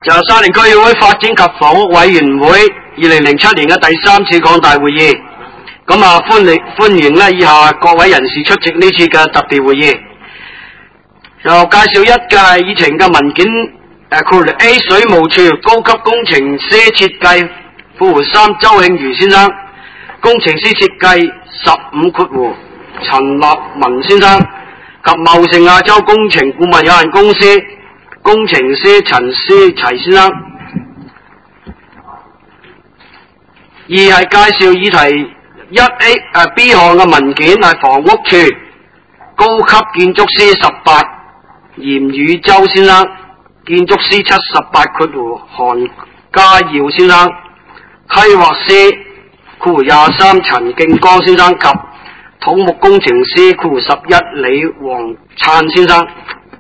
就沙田區議會發展及房屋委員會2007年嘅第3次擴大會議。咁啊，歡迎咧以下各位人士出席呢次嘅特別會議。就介紹一嘅係議程嘅文件A 水務署高級工程師設計3周慶瑜先生，工程師設計15陳立文先生及茂盛亞洲工程顧問有限公司工程師陳思齊先生。2係介紹議題B 項嘅文件係房屋處高級建築師18嚴宇洲先生，建築師78韓家耀先生，規劃師23陳敬剛先生及土木工程師11李黃燦先生。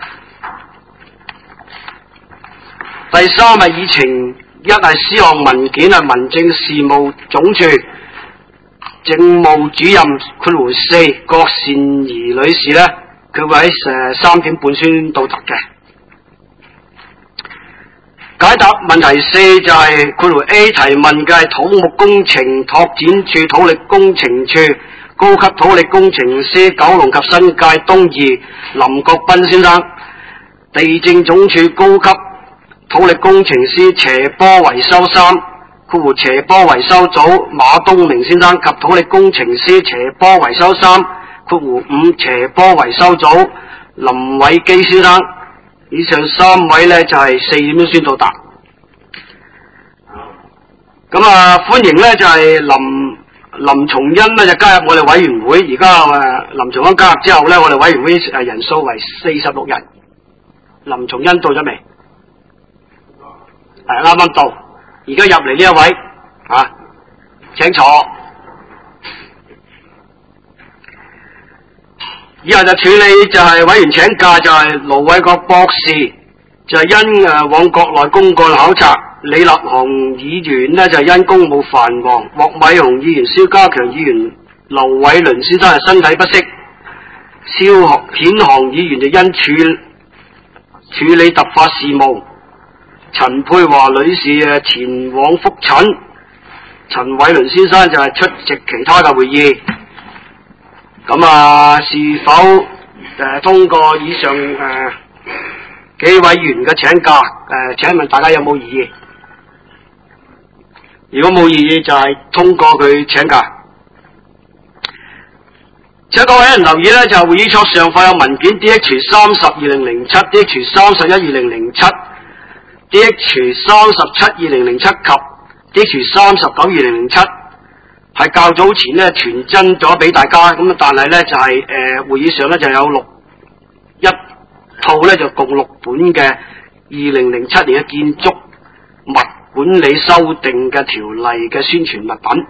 第3係議程1係C項文件係民政事務總署政務主任4郭善儀女士呢，佢會喺3點半先到達嘅。解答問題4就係A 提問嘅係土木工程拓展處土力工程處高級土力工程師九龍及新界東2林國斌先生，地政總署高級土力工程師斜坡維修3斜坡維修組馬東明先生及土力工程師斜坡維修3斜坡維修組林偉基先生。以上3位呢就係4點鐘先到達。咁啊，歡迎呢就係林松恩呢就加入我哋委員會。而家林松恩加入之後呢，我哋委員會人數為46人。林松恩到咗未？係啱啱到，而家入嚟呢一位請坐。以後就處理就係委員請假，就係盧偉國博士就係因往國內公幹考察，李立雄議員呢就係因公務繁忙，莫偉雄議員、蕭家強議員、劉偉倫先生係身體不適，蕭顯航議員就因處理突發事務，陳佩華女士前往覆診，陳偉倫先生就係出席其他嘅會議。咁啊，是否通過以上幾位員嘅請假？請問大家有冇異議？如果冇異議，就係通過佢請假。請各位人留意呢，就係會議桌上放有文件 DH30-2007、DH31-2007、DH37-2007 及 DH39-2007。係較早前呢傳真咗俾大家，咁但係呢就係會議上呢就有一套呢就共6本嘅2007年嘅建築物管理修訂嘅條例嘅宣傳物品。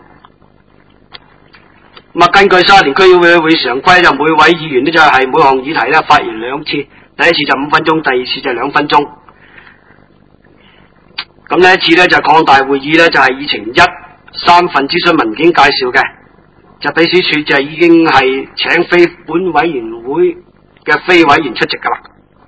咁啊，根據沙田區議會會常規，就每位議員呢就係每項議題呢發言2次，第一次就5分鐘，第二次就2分鐘。咁呢一次呢就擴大會議呢就係議程1。3份諮詢文件介紹嘅，就秘書處就已經係請非本委員會嘅非委員出席噶啦。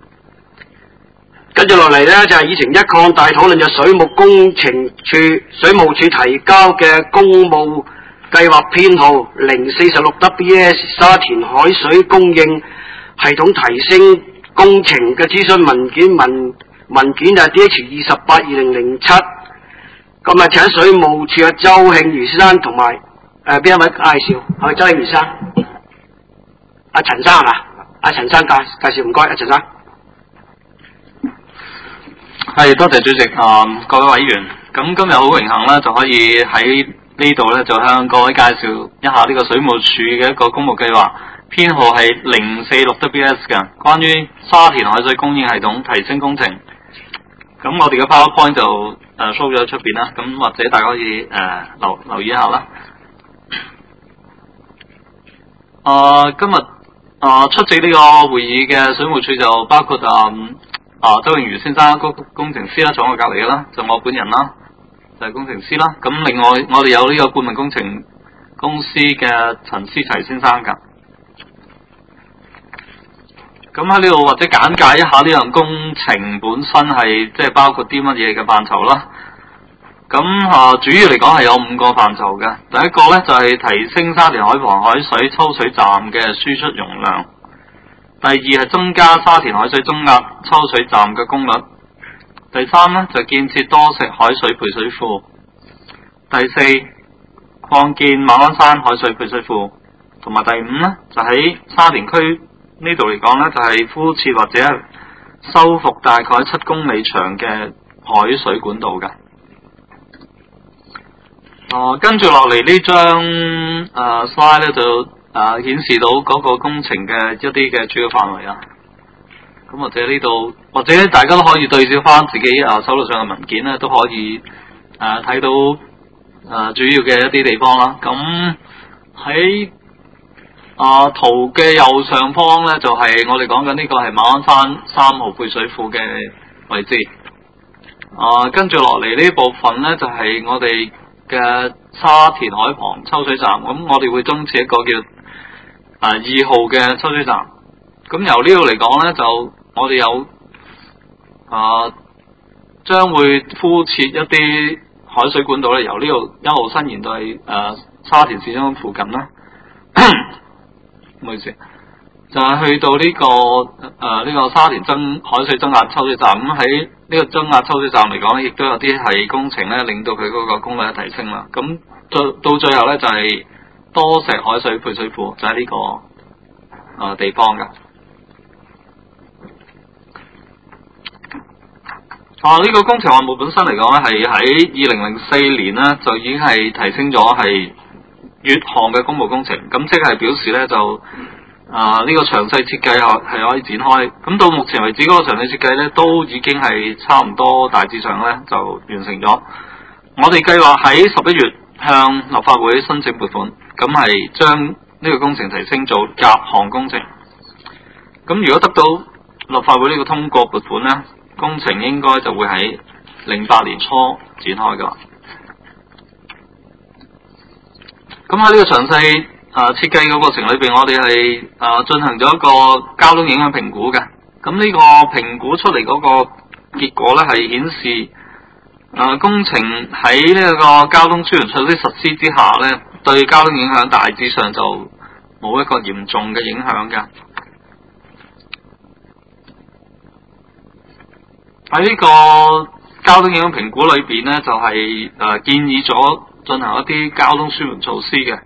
跟住落嚟呢，就係議程1擴大討論就水務署提交嘅公務計劃編號046WS 沙田海水供應系統提升工程嘅諮詢文件文件就係 DH28-2007。咁啊，請水務署嘅周慶瑜先生同埋邊一位介紹？係咪周慶瑜生？阿陳生係嘛？阿陳生介紹，唔該，阿陳生。 係，多謝主席各位委員。咁今日好榮幸啦，就可以喺呢度咧，就向各位介紹一下呢個水務署嘅一個公務計劃，編號係046WS 嘅，關於沙田海水供應系統提升工程。咁我哋嘅 PowerPoint 就show 咗喺出邊啦，咁或者大家可以留意一下啦。今日出席呢個會議嘅水務署就包括周永如先生工程師啦，坐我隔離嘅啦，就我本人啦，就係工程師啦。咁另外我哋有呢個顧問工程公司嘅陳思齊先生㗎。 咁喺呢度或者簡介一下呢樣工程本身係即係包括啲乜嘢嘅範疇啦。咁主要嚟講係有5個範疇嘅。第一個呢，就係提升沙田海旁海水抽水站嘅輸出容量。第二係增加沙田海水中壓抽水站嘅功率。第三呢，就建設多石海水配水庫。第四，擴建馬鞍山海水配水庫。同埋第5呢，就喺沙田區呢度嚟講呢，就係敷設或者係修復大概7公里長嘅海水管道嘅。跟住落嚟呢張slide 咧就顯示到嗰個工程嘅一啲嘅主要範圍啊。咁或者呢度，或者大家都可以對照翻自己手頭上嘅文件咧，都可以睇到主要嘅一啲地方啦。咁喺圖嘅右上方咧，就係我哋講緊呢個係馬鞍山3號配水庫嘅位置。跟住落嚟呢部分咧，就係我哋嘅沙田海旁抽水站。咁我哋會增設一個叫2號嘅抽水站。咁由呢度嚟講咧，就我哋有將會敷設一啲海水管道咧，由呢度一路伸延到係沙田市中心附近啦。唔好意思，就係去到呢個沙田海水增壓抽水站。咁喺呢個增壓抽水站嚟講咧，亦都有啲係工程咧，令到佢嗰個功率提升啦。咁到最後咧，就係多石海水配水庫，就喺呢個地方噶。呢個工程項目本身嚟講咧，係喺2004年咧就已經係提升咗係乙項嘅公務工程。咁即係表示咧就呢個詳細設計係可以展開。咁到目前為止嗰個詳細設計咧都已經係差唔多大致上咧就完成咗。我哋計劃喺11月向立法會申請撥款，咁係將呢個工程提升做甲項工程。咁如果得到立法會呢個通過撥款咧，工程應該就會喺08年初展開噶。咁喺呢個詳細設計嘅過程裏邊，我哋係進行咗一個交通影響評估嘅。咁呢個評估出嚟嗰個結果咧，係顯示工程喺呢個交通支援措施實施之下咧，對交通影響大致上就冇一個嚴重嘅影響嘅。喺呢個交通影響評估裏邊咧，就係建議咗進行一啲交通舒緩措施嘅。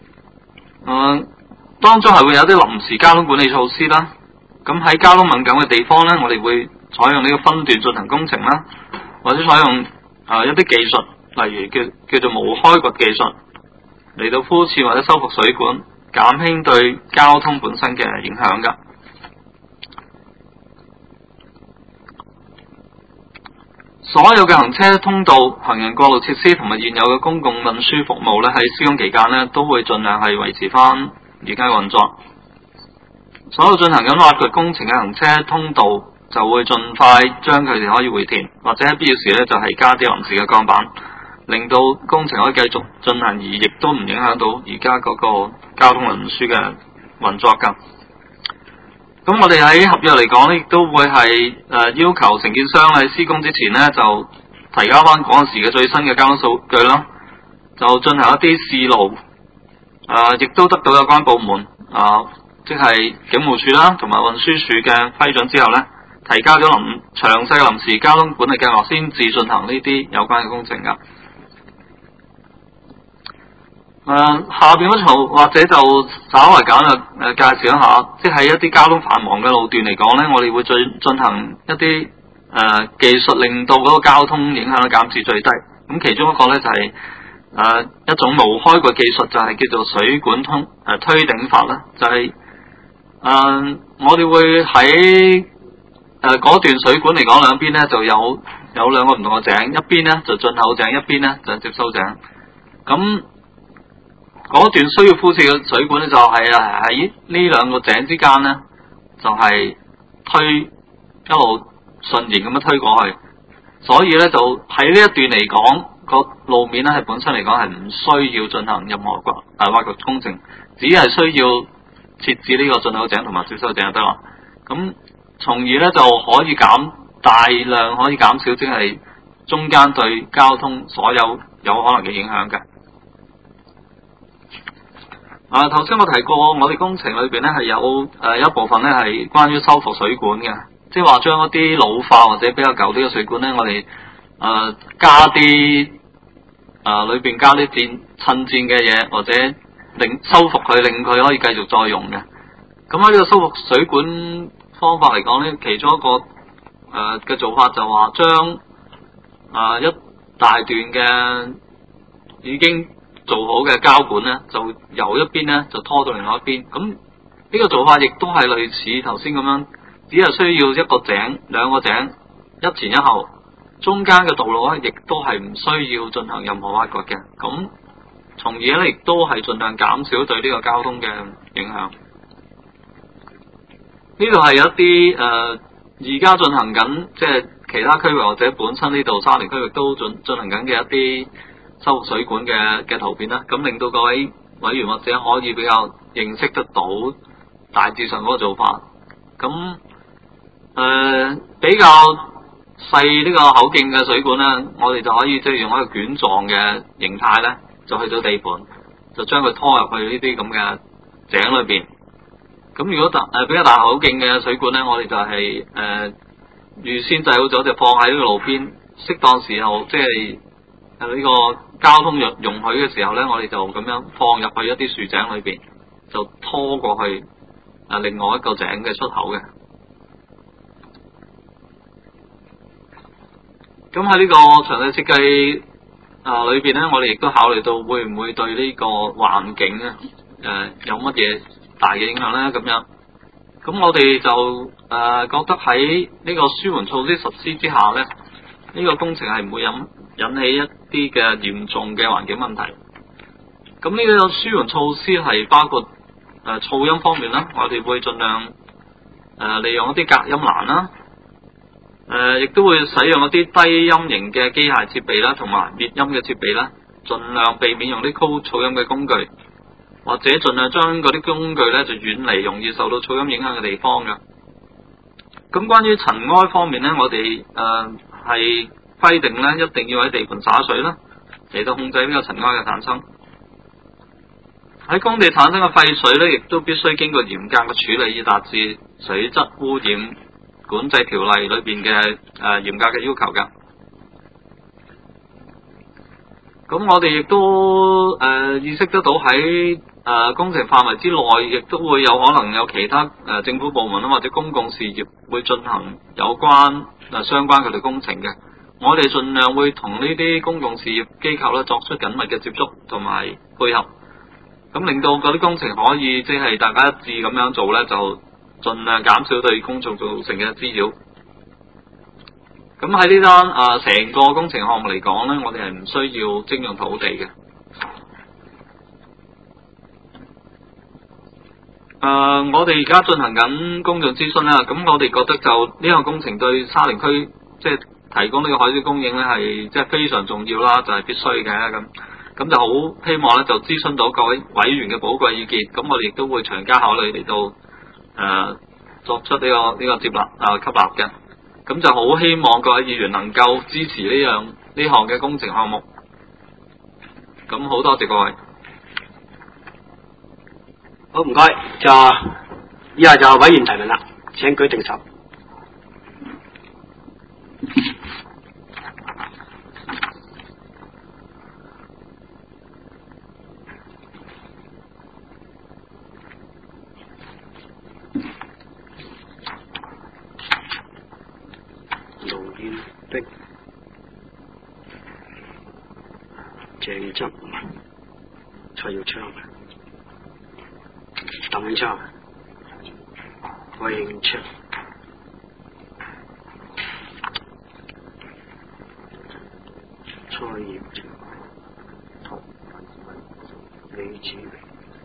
當中係會有啲臨時交通管理措施啦。咁喺交通敏感嘅地方咧，我哋會採用呢個分段進行工程啦，或者採用一啲技術，例如叫做無開掘技術嚟到敷設或者修復水管，減輕對交通本身嘅影響噶。所有嘅行車通道、行人過路設施同埋現有嘅公共運輸服務咧，喺施工期間咧都會盡量係維持翻而家嘅運作。所有進行緊挖掘工程嘅行車通道就會盡快將佢哋可以回填，或者喺必要時咧就係加啲臨時嘅鋼板，令到工程可以繼續進行，而亦都唔影響到而家嗰個交通運輸嘅運作噶。咁我哋喺合約嚟講咧，亦都會係要求承建商喺施工之前咧，就提交翻嗰陣時嘅最新嘅交通數據啦，就進行一啲試路，亦都得到有關部門即係警務處啦同埋運輸署嘅批准之後咧，提交咗詳細嘅臨時交通管理計劃，先至進行呢啲有關嘅工程噶。下邊嗰圖或者就稍為簡略介紹一下，即係一啲交通繁忙嘅路段嚟講呢，我哋會進行一啲技術，令到嗰個交通影響減至最低。咁其中一個呢，就係一種無開掘技術，就係叫做水管推頂法啦。就係我哋會喺嗰段水管嚟講，兩邊呢就有兩個唔同嘅井，一邊呢就進口井，一邊呢就接收井。咁嗰段需要敷設嘅水管咧，就係喺呢兩個井之間咧，就係推一路順延咁樣推過去，所以咧就喺呢一段嚟講，個路面咧係本身嚟講係唔需要進行任何挖掘工程，只係需要設置呢個進口井同埋接收井就得啦。 咁從而咧就可以大量可以減少即係中間對交通所有可能嘅影響嘅。頭先我提過，我哋工程裏邊咧係有一部分咧係關於修復水管嘅，即係話將一啲老化或者比較舊啲嘅水管咧，我哋加啲裏邊加啲襯墊嘅嘢，或者修復佢，令佢可以繼續再用嘅。咁喺呢個修復水管方法嚟講咧，其中一個嘅做法就話將一大段嘅已經做好嘅膠管咧，就由一邊咧就拖到另外一邊。咁呢個做法亦都係類似頭先咁樣，只係需要一個井、兩個井，一前一後，中間嘅道路咧亦都係唔需要進行任何挖掘嘅。咁從而咧亦都係盡量減少對呢個交通嘅影響。呢度係有一啲而家進行緊，即係其他區域或者本身呢度沙田區域都進行緊嘅一啲修復水管嘅圖片啦，咁令到各位委員或者可以比較認識得到大致上嗰個做法。咁比較細呢個口徑嘅水管咧，我哋就可以即係用一個卷狀嘅形態咧，就去到地盤，就將佢拖入去呢啲咁嘅井裏邊。咁如果比較大口徑嘅水管咧，我哋就係預先製好咗，就放喺呢個路邊，適當時候即係呢個交通容許嘅時候咧，我哋就咁樣放入去一啲樹井裏邊，就拖過去另外一個井嘅出口嘅。咁喺呢個詳細設計裏邊咧，我哋亦都考慮到會唔會對呢個環境咧有乜嘢大嘅影響咧？咁樣，咁我哋就覺得喺呢個舒緩措施實施之下咧，呢個工程係唔會引起一啲嘅嚴重嘅環境問題。咁呢個舒緩措施係包括噪音方面啦，我哋會盡量利用一啲隔音欄啦，亦都會使用一啲低音型嘅機械設備啦，同埋滅音嘅設備啦，盡量避免用啲高噪音嘅工具，或者盡量將嗰啲工具咧就遠離容易受到噪音影響嘅地方嘅。咁關於塵埃方面咧，我哋係規定咧一定要喺地盤灑水啦，嚟到控制呢個塵埃嘅產生。喺工地產生嘅廢水咧，亦都必須經過嚴格嘅處理，以達至水質污染管制條例裏邊嘅嚴格嘅要求㗎。咁我哋亦都意識得到喺工程範圍之內，亦都會有可能有其他政府部門啦，或者公共事業會進行有關相關佢哋工程嘅。我哋盡量會同呢啲公共事業機構咧作出緊密嘅接觸同埋配合，咁令到嗰啲工程可以即係大家一致咁樣做咧，就盡量減少對公眾造成嘅滋擾。咁喺呢單成個工程項目嚟講咧，我哋係唔需要徵用土地嘅。我哋而家進行緊公眾諮詢啦，咁我哋覺得就呢個工程對沙田區即係提供呢個海水供應咧係即係非常重要啦，就係必須嘅。咁就好希望咧就諮詢到各位委員嘅寶貴意見，咁我哋亦都會詳加考慮嚟到作出呢個接納吸納嘅。咁就好希望各位議員能夠支持呢項嘅工程項目。咁好多謝各位。 好，唔該，以下就委員提問啦，請舉定手。盧燕碧、鄭則文、蔡耀昌、鄧永昌、魏永昌、蔡耀昌、李子榮、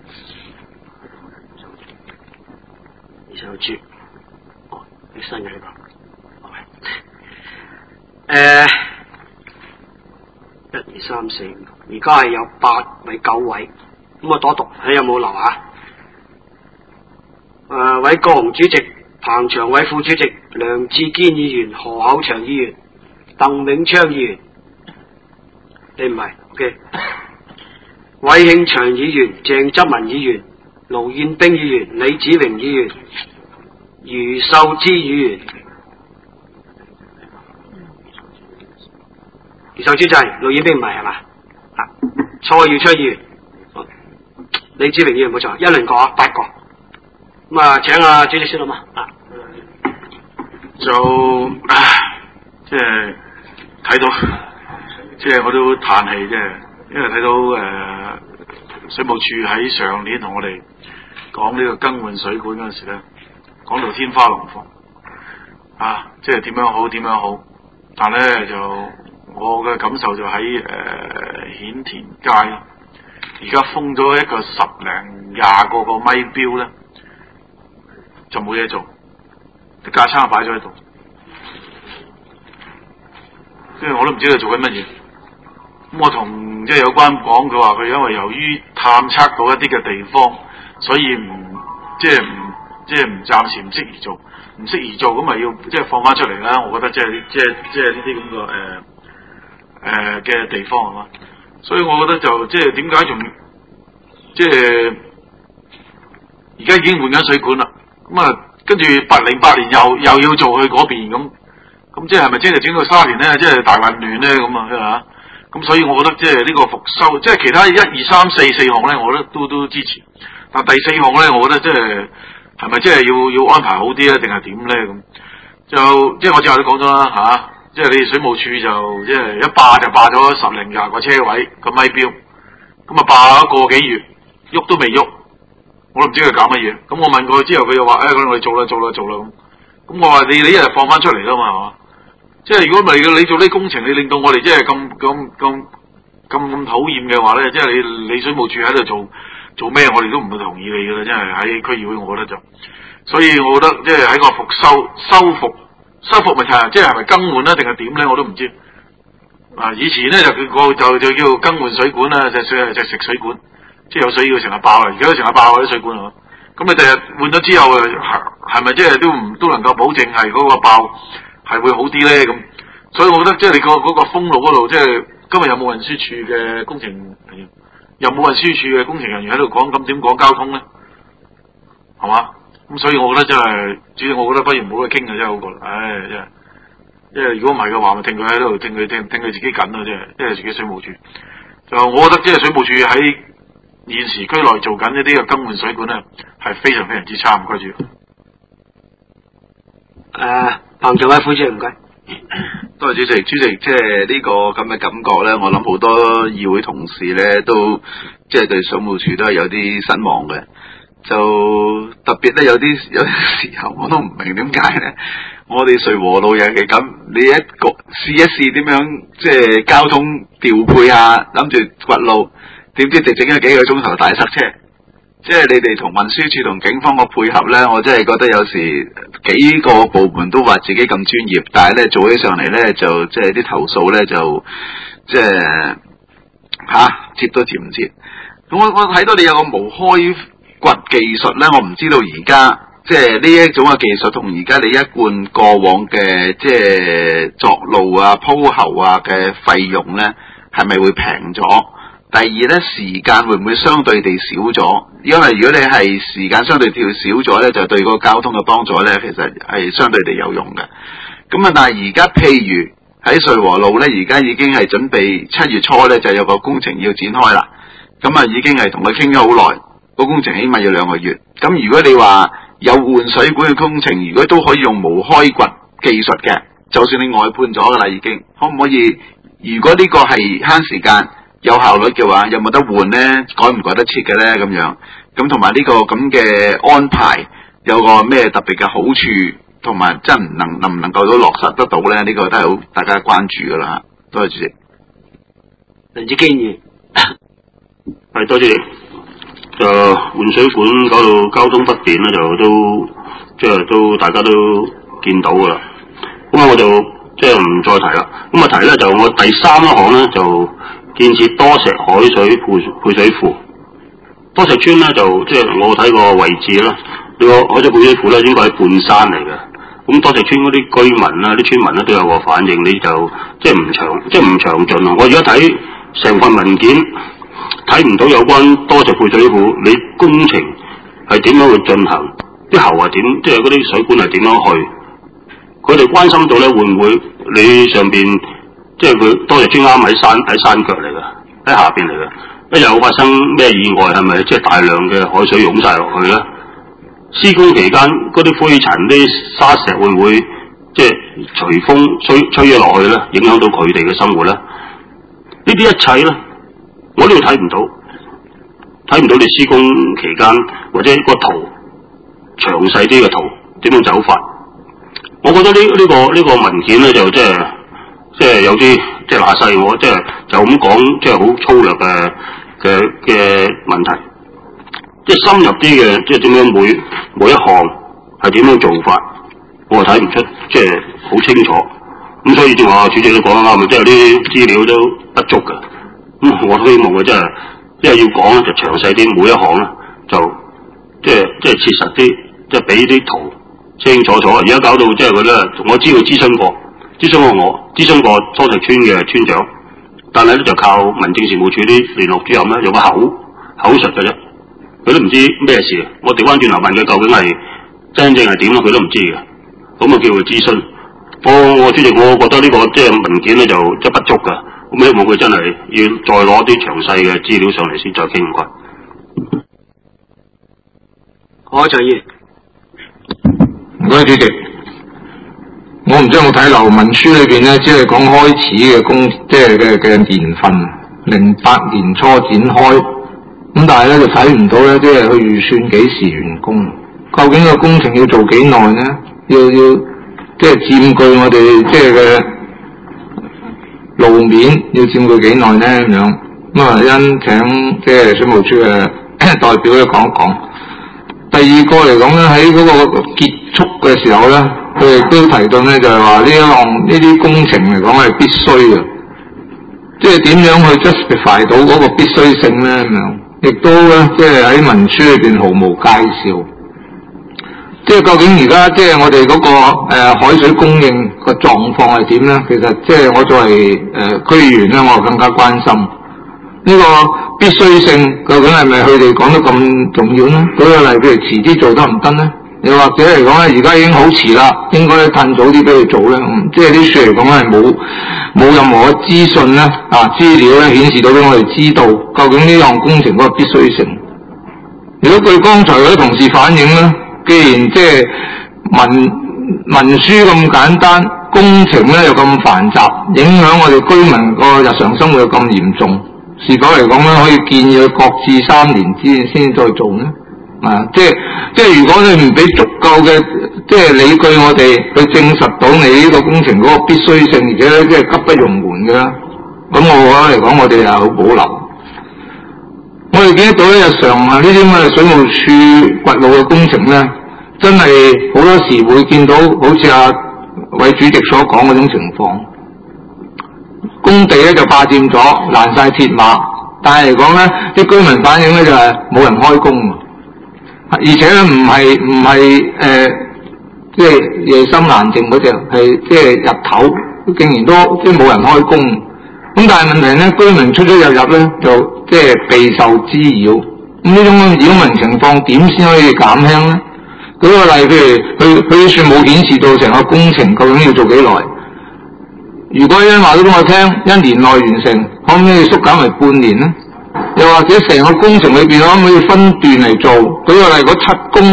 李秀珠，你新嘅呢個。1、2、3、4、5，而家係有8位、9位，咁我多讀，睇有冇留下。韋國雄主席彭長偉副主席，梁志堅議員、何厚祥議員、鄧永昌議員，你唔係 ，OK。韋慶祥議員、鄭執文議員、盧燕冰議員、李子榮議員、余秀芝議員，余秀芝就係，盧燕冰唔係係嘛？啊，蔡耀昌議員、李子榮議員冇錯，一輪過啊，8個。咁啊，請啊主席先好嘛？啊， 就即係睇到，即係我都嘆氣啫，因為睇到水務署喺上年同我哋講呢個更換水管嗰陣時咧，講到天花龍鳳啊，即係點樣好點樣好，但咧就我嘅感受就喺顯田街，而家封咗一個10零20個咪標咧，就冇嘢做，啲架撐擺咗喺度，即係我都唔知佢做緊乜嘢。咁我同即係有關講，佢話佢因為由於探測到一啲嘅地方，所以即係暫時唔適宜做，唔適宜做咁咪要即係放翻出嚟啦。我覺得即係呢啲咁個嘅地方係嘛，所以我覺得就即係點解仲即係而家已經換緊水管啦，咁啊跟住808年又要做去嗰邊咁即係咪即係整個沙田咧，即係大混亂咧咁啊，係嘛？咁所以我覺得即係呢個復修，即係其他1、2、3、4項咧，我覺得都支持。但第4項咧，我覺得即係咪即係要安排好啲咧，定係點咧咁？就即係我之後都講咗啦嚇，即係你哋水務署就即係一霸就霸咗10零20個車位個咪標，咁啊霸咗個幾月，喐都未喐，我都唔知佢搞乜嘢。咁我問過佢之後，佢又話咁我哋做啦咁。咁我話你一日放翻出嚟啦嘛係嘛？即係如果唔係你做呢啲工程，你令到我哋即係咁討厭嘅話咧，即係你水務署喺度做咩，我哋都唔會同意你噶啦，即係喺區議會，我覺得就，所以我覺得即係喺個修復問題，即係咪更換咧，定係點咧，我都唔知。啊，以前咧就叫更換水管啦，就食水管，即係有水要成日爆啊，而家都成日爆啲水管啊。咁你第日換咗之後，係咪即係都能夠保證係嗰個爆係會好啲咧？咁，所以我覺得即係你嗰個封路嗰度，即係今日有冇運輸署嘅工程人員，有冇運輸署嘅工程人員喺度講，咁點講交通咧？係嘛？咁所以我覺得真係，主要我覺得不如唔好去傾嘅真係好過啦。唉，真係，因為如果唔係嘅話，咪聽佢喺度，聽佢自己緊咯，即係自己水務署。就我覺得即係水務署喺現時區內做緊一啲嘅更換水管咧，係非常非常之差，唔該住。 彭長偉副主席唔該。 多謝主席，即係呢個咁嘅感覺咧，我諗好多議會同事咧都即係對水務署都係有啲失望嘅。就特別咧有啲時候我都唔明點解咧，我哋瑞和路又係咁，你試一試點樣即係交通調配下，諗住掘路，點知直整咗幾個鐘頭大塞車。即係你哋同運輸署同警方個配合咧，我真係覺得有時幾個部門都話自己咁專業，但係咧做起上嚟咧就即係啲投訴咧就即係接都接唔切。咁我睇到你有個無開掘技術咧，我唔知道而家即係呢一種嘅技術同而家你一貫過往嘅即係鑿路啊鋪喉啊嘅費用咧係咪會平咗？第二咧，時間會唔會相對地少咗？因為如果你係時間相對地少咗咧，就對個交通嘅幫助咧，其實係相對地有用嘅。咁啊，但係而家譬如喺瑞和路咧，而家已經係準備7月初咧就有個工程要展開啦。咁啊，已經係同佢傾咗好耐，個工程起碼要2個月。咁如果你話有換水管嘅工程，如果都可以用無開掘技術嘅，就算你外判咗噶啦，已經可唔可以？如果呢個係慳時間，有效率嘅話，有冇得換呢？改唔改得切嘅呢？咁樣咁同埋呢個咁嘅安排有個咩特別嘅好處，同埋真能唔能夠都落實得到呢？呢個都係好大家關注噶啦。多謝主席。 梁志堅議員， 係多謝你。就換水管搞到交通不便咧，就都大家都見到噶啦。咁我就即係唔再提啦。咁啊提咧就我第3項咧就建設多石海水配水庫。多石村咧就即係我睇個位置啦， 呢個海水配水庫咧應該係半山嚟嘅。咁多謝村嗰啲居民啦、啲村民咧都有個反應，你就即係唔詳盡啊！我而家睇成份文件，睇唔到有關多謝配水庫你工程係點樣去進行，啲喉係點，即係嗰啲水管係點樣去？佢哋關心到咧，會唔會你上邊即係佢多謝村啱喺山腳嚟嘅，喺下邊嚟嘅，一有發生咩意外係咪即係大量嘅海水湧晒落去咧？施工期間嗰啲灰塵、啲沙石會唔會即係隨風吹咗落去咧，影響到佢哋嘅生活咧？呢啲一切咧，我呢度睇唔到你施工期間或者個圖詳細啲嘅圖點樣走法。我覺得呢個文件咧就即係有啲即係嗱細我即係就咁講，即係好粗略嘅問題。即係深入啲嘅，即係點樣每一項係點樣做法，我睇唔出，即係好清楚。咁所以正話主席都講得啱，即係啲資料都不足嘅。咁我都希望佢真係，因為要講咧就詳細啲，每一項咧就即係切實啲，即係俾啲圖清清楚楚。而家搞到即係佢咧，我知道諮詢過多謝村嘅村長，但係咧就靠民政事務處啲聯絡主任咧，有個口述嘅啫。佢都唔知咩事，我調翻轉頭問佢究竟係真正係點咯，佢都唔知嘅。咁啊叫佢諮詢。我主席，我覺得呢個即係文件咧就即係不足㗎。咁希望佢真係要再攞啲詳細嘅資料上嚟先再傾唔該。 好，徐議員。 唔該，主席。我唔知有冇睇漏文書裏邊咧，只係講開始嘅即係嘅年份，08年初展開。咁但係咧就睇唔到咧，即係佢預算幾時完工？究竟個工程要做幾耐呢？要即係佔據我哋即係嘅路面要佔據幾耐呢？咁樣咁啊，因請即係水務署嘅代表咧講一講。第二個嚟講咧，喺嗰個結束嘅時候咧，佢亦都提到咧，就係話呢啲工程嚟講係必須嘅，即係點樣去 justify 到嗰個必須性咧？咁樣。亦都咧，即係喺文書裏邊毫無介紹，即係究竟而家即係我哋嗰個海水供應個狀況係點咧？其實即係我作為區議員咧，我更加關心呢個必須性，究竟係咪佢哋講得咁重要咧？舉個例，譬如遲啲做得唔得咧？又或者嚟講咧，而家已經好遲啦，應該褪早啲俾佢做咧。即係啲書嚟講係冇任何嘅資訊咧，資料咧顯示到俾我哋知道究竟呢項工程嗰個必須性。如果據剛才嗰啲同事反映咧，既然即係文書咁簡單，工程咧又咁繁雜，影響我哋居民個日常生活又咁嚴重，是否嚟講咧可以建議佢擱置3年先再做呢？即係如果你唔俾足夠嘅即係理據我哋去證實到你呢個工程嗰個必須性，而且即係急不容緩嘅啦，咁我覺得嚟講我哋係好保留。我哋見得到咧，日常呢啲咁嘅水務署掘路嘅工程咧，真係好多時會見到好似位主席所講嗰種情況，工地咧就霸佔咗，攔晒鐵馬，但係嚟講咧，啲居民反映咧就係冇人開工。而且咧唔係即係夜深難靜嗰隻，係即係日頭竟然都即係冇人開工。咁但係問題咧，居民出出入入咧就即係備受滋擾。咁呢種擾民情況點先可以減輕咧？舉個例，譬如佢算冇顯示到成個工程究竟要做幾耐。如果因話都俾我聽，1年內完成，可唔可以縮減為半年咧？又或者成個工程裏邊可唔可以分段嚟做？舉個例，嗰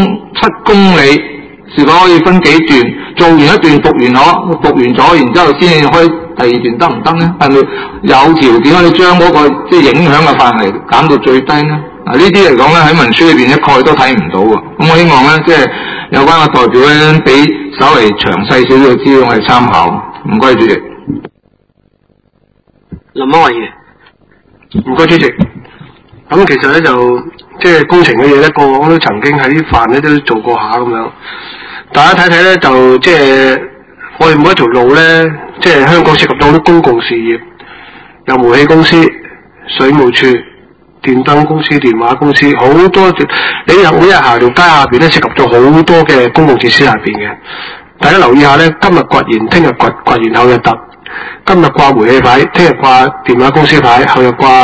7公里是否可以分幾段？做完一段復完咗，然之後先至開第2段得唔得呢？係咪有條件可以將嗰個即係影響嘅範圍減到最低呢？呢啲嚟講咧喺文書裏邊一概都睇唔到嘅。咁我希望咧即係有關嘅代表咧俾稍微詳細少少嘅資料我哋參考。唔該主席。 林安華議員。 唔該主席。咁其實咧就即係工程嘅嘢咧，過往都曾經喺泛咧都做過下咁樣。大家睇睇咧，就即係我哋每一條路咧，即係香港涉及到好多公共事業，有煤氣公司、水務處、 電燈公司、電話公司，好多你每日行條街下邊咧，涉及咗好多嘅公共設施下邊嘅。大家留意下咧，今日掘完，聽日掘完後日揼。今日掛煤氣牌，聽日掛電話公司牌，後日掛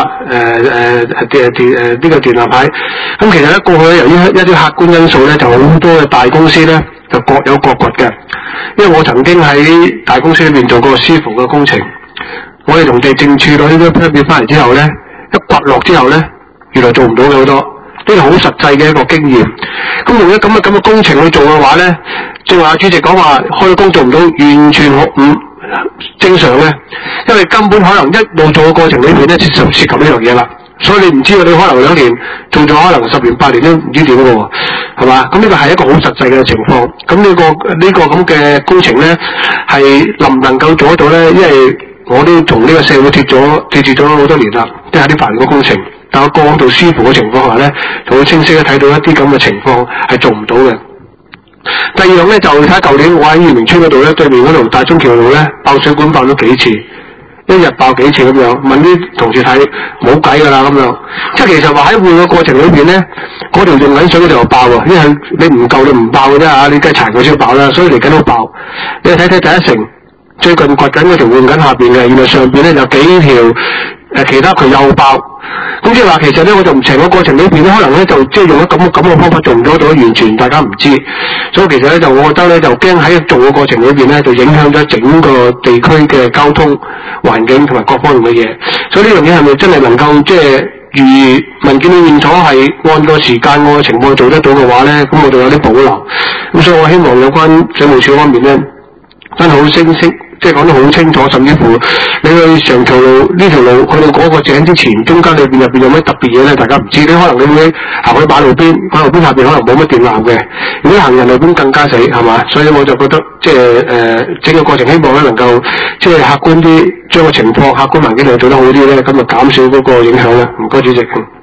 呢個電話牌。咁其實咧，過去咧由於一啲客觀因素咧，就好多嘅大公司咧就各有各掘嘅。因為我曾經喺大公司裏邊做過師傅嘅工程，我哋同地政處攞呢啲批表翻嚟之後咧，一掘落之後咧，原來做唔到嘅好多，呢個好實際嘅一個經驗。咁用咗咁嘅工程去做嘅話咧，正話主席講話開工做唔到，完全唔正常嘅，因為根本可能一路做嘅過程裏邊咧，涉及呢樣嘢啦。所以你唔知道，你可能2年做咗，可能10年8年都唔知點嘅喎，係嘛？咁呢個係一個好實際嘅情況。咁呢個咁嘅工程咧，係能唔能夠做得到咧？因為我都同呢個社會貼住咗好多年啦，即係啲繁複工程。但我過往做師傅嘅情況下咧，就好清晰嘅睇到一啲咁嘅情況係做唔到嘅。第二樣咧就睇下舊年我喺裕民村嗰度咧，對面嗰條大中橋路咧爆水管爆咗幾次，一日爆幾次咁樣，問啲同事睇冇計㗎啦咁樣。即係其實話喺換嘅過程裏邊咧，嗰條用緊水嗰條爆喎，因為你唔夠你唔爆嘅啫嚇，你梗係柴佢先爆啦，所以嚟緊都爆。你睇睇第一城最近掘緊嗰條換緊下邊嘅，原來上邊咧有幾條其他佢又爆。咁即係話其實咧，我就唔成個過程裏邊咧，可能咧就即係用咗咁嘅方法做唔到，完全大家唔知。所以其實咧，就我覺得咧，就驚喺做嘅過程裏邊咧，就影響咗整個地區嘅交通環境同埋各方面嘅嘢。所以呢樣嘢係咪真係能夠即係如文件裏面所係按個時間按個情況做得到嘅話咧，咁我就有啲保留。咁所以我希望有關水務署方面咧，真係好清晰。即係講得好清楚，甚至乎你去長橋路呢條路去到嗰個井之前，中間入邊有咩特別嘢咧？大家唔知。你可能你會行去馬路邊下邊可能冇乜電纜嘅，如果行人路邊更加死，係嘛？所以我就覺得即係整個過程希望咧能夠即係客觀啲，將個情況客觀環境嚟做得好啲咧，咁就減少嗰個影響啦。唔該，主席。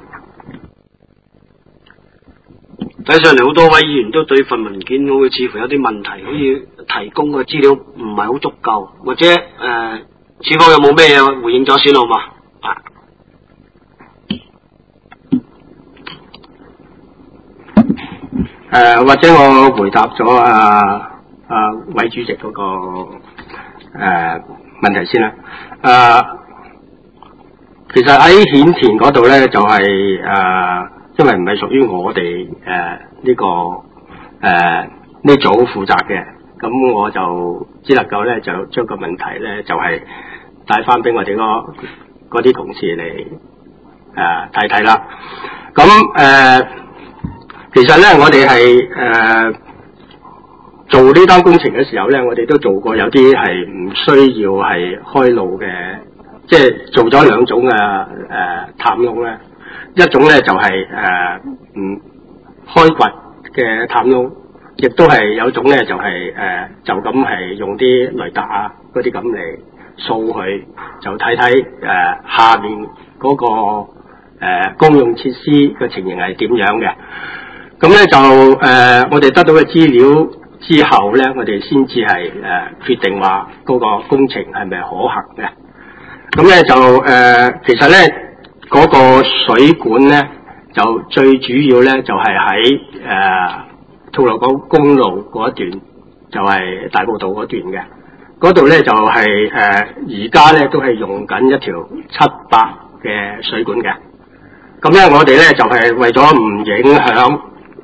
睇上嚟好多位議員都對份文件好似似乎有啲問題，好似提供嘅資料唔係好足夠，或者處方有冇咩嘢回應咗先好嘛？ 或者我回答咗韋主席嗰個問題先啦。其實喺顯田嗰度咧，就係因為唔係屬於我哋呢個呢組負責嘅，咁我就只能夠咧就將個問題咧就係帶翻俾我哋嗰啲同事嚟睇睇啦。咁其實咧我哋係做呢單工程嘅時候咧，我哋都做過有啲係唔需要係開路嘅，即係做咗2種嘅探窿咧。一種咧就係開掘嘅探窿，亦都係有種咧就係就咁係用啲雷達啊嗰啲咁嚟掃佢，就睇睇下面嗰個公用設施嘅情形係點樣嘅。咁咧就我哋得到嘅資料之後咧，我哋先至係決定話嗰個工程係咪可行嘅。咁咧就其實咧。嗰個水管咧，就最主要咧就係喺吐露港公路嗰一段，就係大埔道嗰段嘅。嗰度咧就係而家咧都係用緊一條700嘅水管嘅。咁咧我哋咧就係為咗唔影響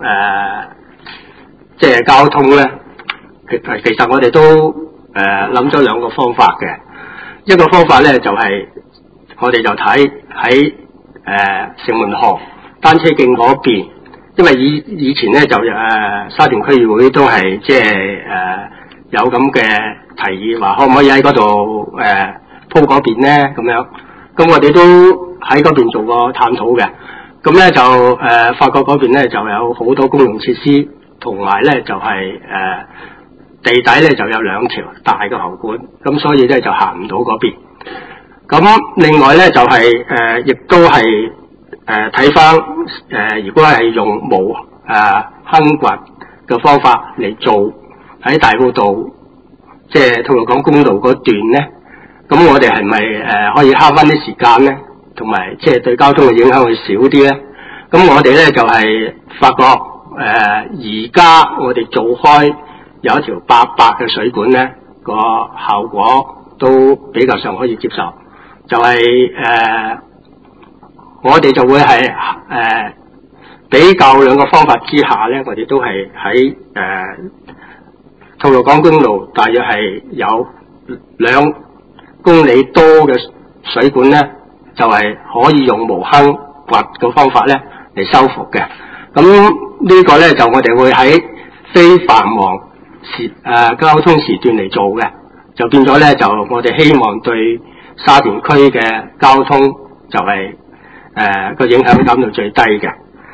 即係交通咧，其實我哋都諗咗2個方法嘅。一個方法咧就係我哋就睇喺城門河單車徑嗰邊，因為以前咧就沙田區議會都係即係有咁嘅提議，話可唔可以喺嗰度鋪嗰邊咧咁樣。咁我哋都喺嗰邊做過探討嘅。咁咧就發覺嗰邊咧就有好多公用設施，同埋咧就係地底咧就有2條大嘅喉管，咁所以咧就行唔到嗰邊。咁另外咧就係亦都係睇翻如果係用無坑掘嘅方法嚟做喺大埔道，即係吐露港公路嗰段咧，咁我哋係咪可以慳翻啲時間咧？ 同埋即係對交通嘅影響會少啲咧。咁我哋咧就係發覺而家我哋做開有一條800嘅水管咧，個效果都比較上可以接受。就係我哋就會係比較兩個方法之下咧，我哋都係喺吐露港公路大約係有2公里多嘅水管咧，就係可以用無坑掘嘅方法咧嚟修復嘅。咁呢個咧就我哋會喺非繁忙交通時段嚟做嘅，就變咗咧就我哋希望對沙田區嘅交通就係個影響減到最低嘅。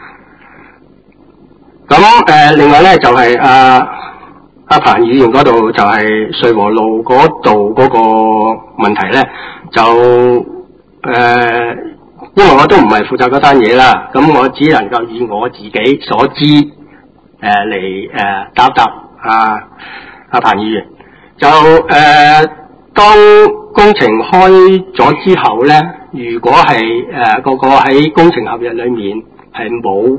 咁另外咧就係阿彭議員嗰度就係瑞和路嗰度嗰個問題咧，就因為我都唔係負責嗰單嘢啦，咁我只能夠以我自己所知嚟答阿彭議員。就當工程開咗之後咧，如果係個喺工程合約裏面係冇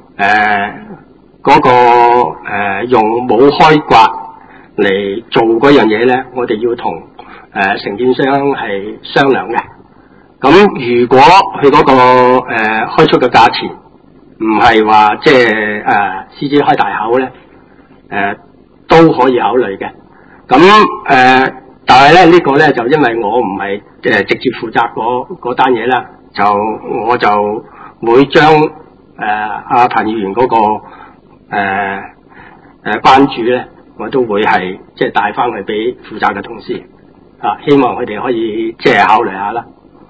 用冇開刮嚟做嗰樣嘢咧，我哋要同承建商係商量嘅。咁如果佢嗰個開出嘅價錢唔係話即係獅子開大口咧，都可以考慮嘅。咁但係咧呢個咧就因為我唔係直接負責嗰單嘢啦，我就會將阿彭議員嗰個關注咧，我都會係即係帶翻去俾負責嘅同事希望佢哋可以即係考慮下啦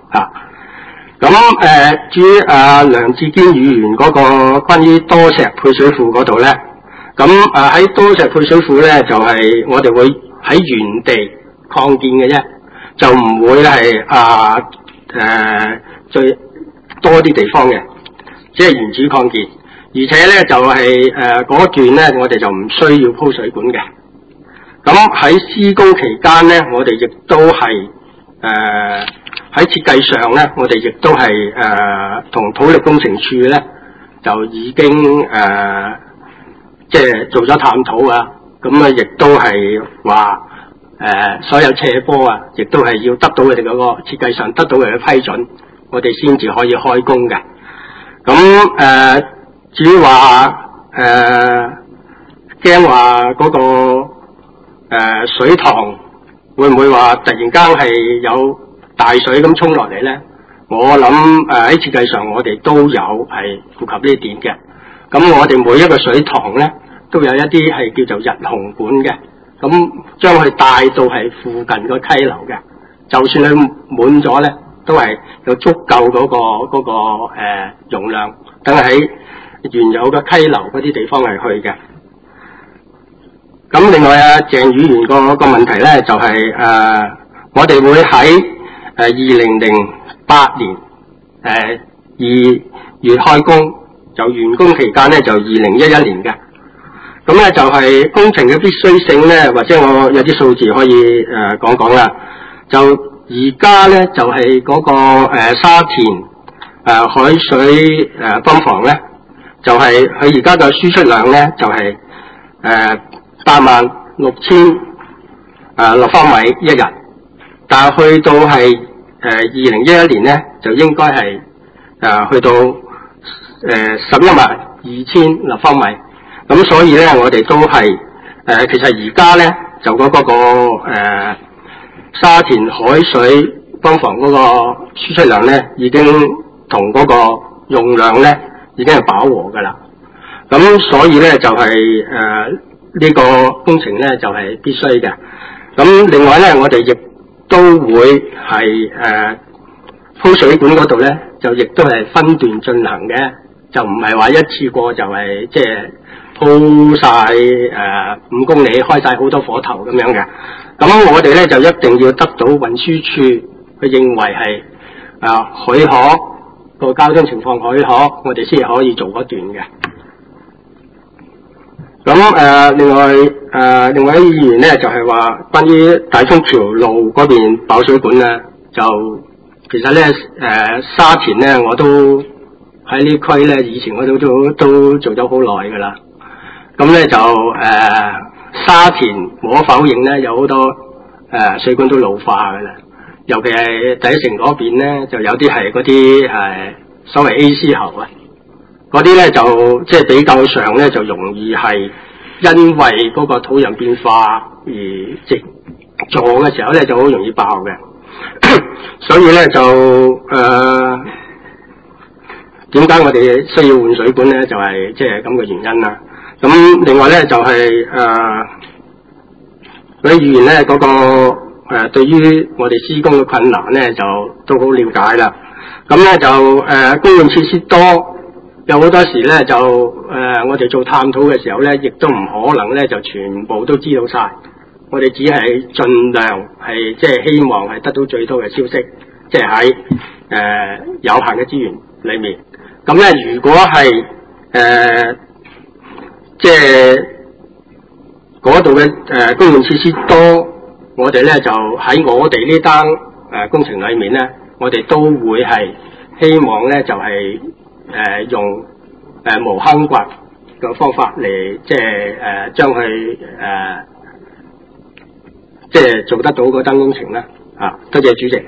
咁至於梁志堅議員嗰個關於多石配水庫嗰度咧，咁喺多石配水庫咧就係我哋會喺原地擴建嘅啫，就唔會係最多啲地方嘅，即係原址擴建。而且咧就係嗰段咧，我哋就唔需要鋪水管嘅。咁喺施工期間咧，我哋亦都係喺設計上咧，我哋亦都係同土力工程處咧就已經即係做咗探討啊。咁亦都係話所有斜坡亦都係要得到佢哋嗰個設計上得到佢嘅批准，我哋先至可以開工嘅。咁至於話驚話嗰個水塘會唔會話突然間係有大水咁衝落嚟咧？我諗喺設計上我哋都有係顧及呢點嘅。咁我哋每一個水塘咧都有一啲係叫做日洪管嘅，咁將佢帶到係附近個溪流嘅，就算佢滿咗咧，都係有足夠嗰個容量，等喺原有嘅溪流嗰啲地方係去嘅。咁另外鄭議員個問題咧就係我哋會喺2008年2月開工，就完工期間咧就2011年嘅。咁咧就係工程嘅必須性咧，或者我有啲數字可以講講啦。就而家咧就係嗰個沙田海水泵房咧，就係佢而家嘅輸出量咧就係86000立方米一日，但係去到係2011年咧就應該係去到112000立方米。咁所以咧，我哋都係其實而家咧就嗰個沙田海水泵房嗰個輸出量咧，已經同嗰個用量咧已經係飽和㗎啦。咁所以咧就係呢個工程咧就係必須嘅。咁另外咧，我哋亦都會係鋪水管嗰度咧，就亦都係分段進行嘅，就唔係話一次過就係即係鋪晒5公里，開晒好多火頭咁樣嘅。咁我哋咧就一定要得到運輸署佢認為係許可，個交通情況許可，我哋先可以做嗰段嘅。咁另外一議員咧就係話關於大涌橋路嗰邊爆水管咧，就其實咧沙田咧我都喺呢區咧，以前我都做咗好耐噶啦。咁咧就沙田無可否認咧，有好多水管都老化噶啦。尤其係第一城嗰邊咧，就有啲係嗰啲所謂 AC 喉啊，嗰啲咧就即係比較上咧就容易係因為嗰個土壤變化而直撞嘅時候咧就好容易爆嘅。所以咧就點解我哋需要換水管咧？就係即係咁嘅原因啦。咁另外咧就係嗰啲議員咧嗰個對於我哋施工嘅困難咧就都好了解啦。咁咧就公用設施多，有好多時咧就我哋做探討嘅時候咧，亦都唔可能咧就全部都知道晒。我哋只係盡量係即係希望係得到最多嘅消息，即係喺有限嘅資源裏面。咁咧，如果係即係嗰度嘅公用設施多，我哋咧就喺我哋呢單工程裏面咧，我哋都會係希望咧就係用無坑掘嘅方法嚟即係將佢即係做得到嗰單工程啦。多謝主席。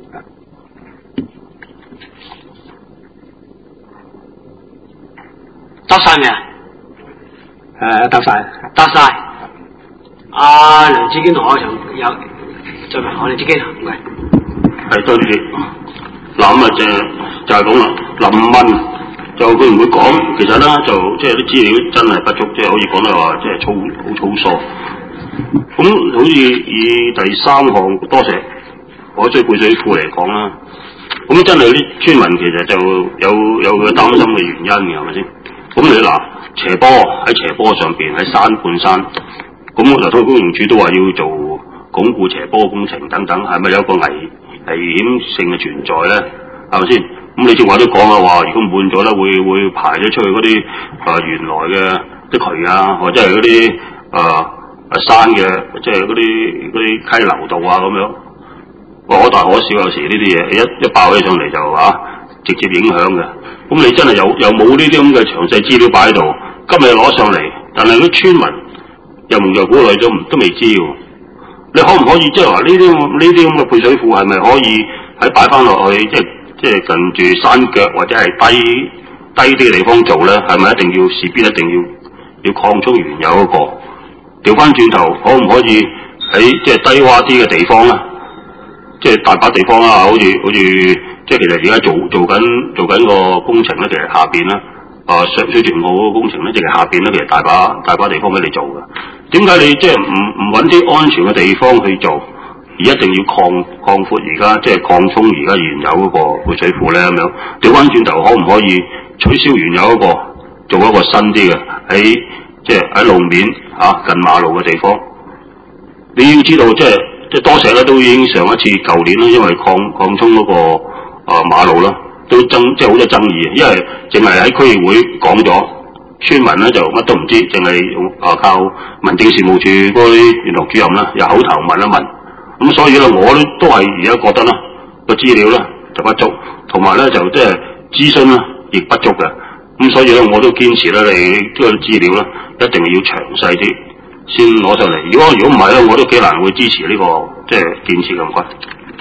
得晒未啊？ 得晒。 得晒。阿梁志堅同我有再問我哋自己唔該。 係多謝。嗱咁就係咁啦。臨問就佢唔會講，其實咧就即係啲資料真係不足，即係好似講得話即係好粗疏。咁好似以第三項多謝海水配水庫嚟講啦，咁真係啲村民其實就有佢擔心嘅原因嘅，係咪先？咁你嗱斜坡喺斜坡上邊喺山半山，咁嗱土木工程處都話要做鞏固斜坡工程等等，係咪有個危險性嘅存在咧？係咪先？咁你正話都講啦，話如果滿咗咧，會排咗出去嗰啲原來嘅啲渠啊，或者係嗰啲山嘅，即係嗰啲溪流道啊咁樣，可大可小，有時呢啲嘢一爆起上嚟就直接影響嘅。咁你真係有冇呢啲咁嘅詳細資料擺喺度？今日攞上嚟，但係啲村民又蒙又估耐咗，都未知喎。你可唔可以即係話呢啲咁嘅配水庫係咪可以喺擺翻落去，即係近住山腳或者係低啲嘅地方做咧？係咪勢必一定要擴充原有嗰個？調翻轉頭，可唔可以喺即係低洼啲嘅地方咧？即係大把地方好似即係其實而家做緊個工程咧，其實下邊咧水泉澳嗰個工程咧，其實下邊咧其實大把地方俾你做嘅。點解你即係唔揾啲安全嘅地方去做，而一定要擴闊而家即係擴充而家原有嗰個配水庫咧咁樣？調翻轉頭，可唔可以取消原有嗰個，做一個新啲嘅即係喺路面近馬路嘅地方？你要知道即係多謝咧，都已經上一次舊年啦，因為擴充嗰個馬路啦，都即係好多爭議，因為淨係喺區議會講咗，村民咧就乜都唔知，淨係靠民政事務處嗰啲聯絡主任啦，又口頭問一問，咁所以咧我咧都係而家覺得啦個資料咧就不足，同埋咧就即係諮詢咧亦不足嘅，咁所以咧我都堅持咧你呢個資料咧一定要詳細啲先攞上嚟。如果唔係咧，我都幾難會支持呢個即係建設咁快。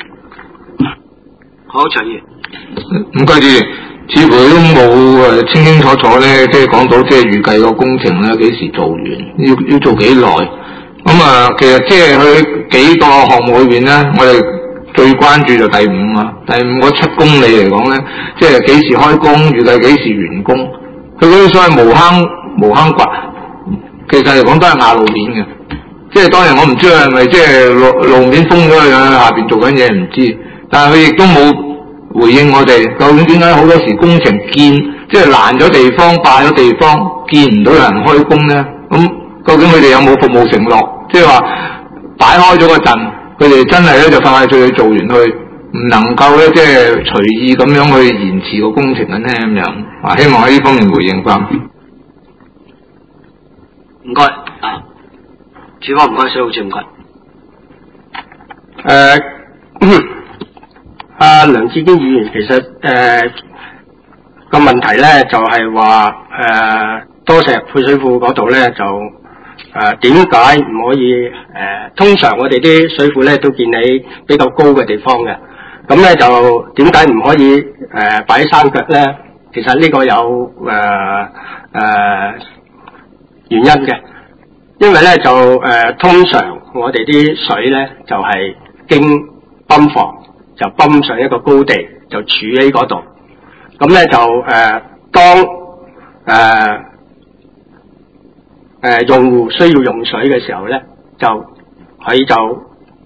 好，陳議員。 唔該主席，似乎都冇清楚咧，即係講到即係預計個工程咧幾時做完，要做幾耐。咁其實即係佢幾個項目裏邊咧，我哋最關注就第五嗰7公里嚟講咧，即係幾時開工，預計幾時完工。佢嗰啲所謂無坑掘，其實嚟講都係壓路面嘅。即係當然我唔知係咪即係路面封咗佢下邊做緊嘢唔知，但係佢亦都冇回應我哋究竟點解好多時工程即係攔咗地方、霸咗地方，見唔到有人開工咧？咁究竟佢哋有冇服務承諾？即係話擺開咗個陣，佢哋真係咧就快脆去做完去，唔能夠咧即係隨意咁樣去延遲個工程嘅咧咁樣。希望喺呢方面回應翻。 唔該主方唔該，水務署唔該。 梁志堅議員其實個問題咧就係話多石配水庫嗰度咧就點解唔可以通常我哋啲水庫咧都建喺比較高嘅地方嘅，咁咧就點解唔可以擺喺山腳咧？其實呢個有原因嘅，因為咧就通常我哋啲水咧就係經泵房就泵上一個高地就儲喺嗰度，咁咧就當用戶需要用水嘅時候咧，就佢就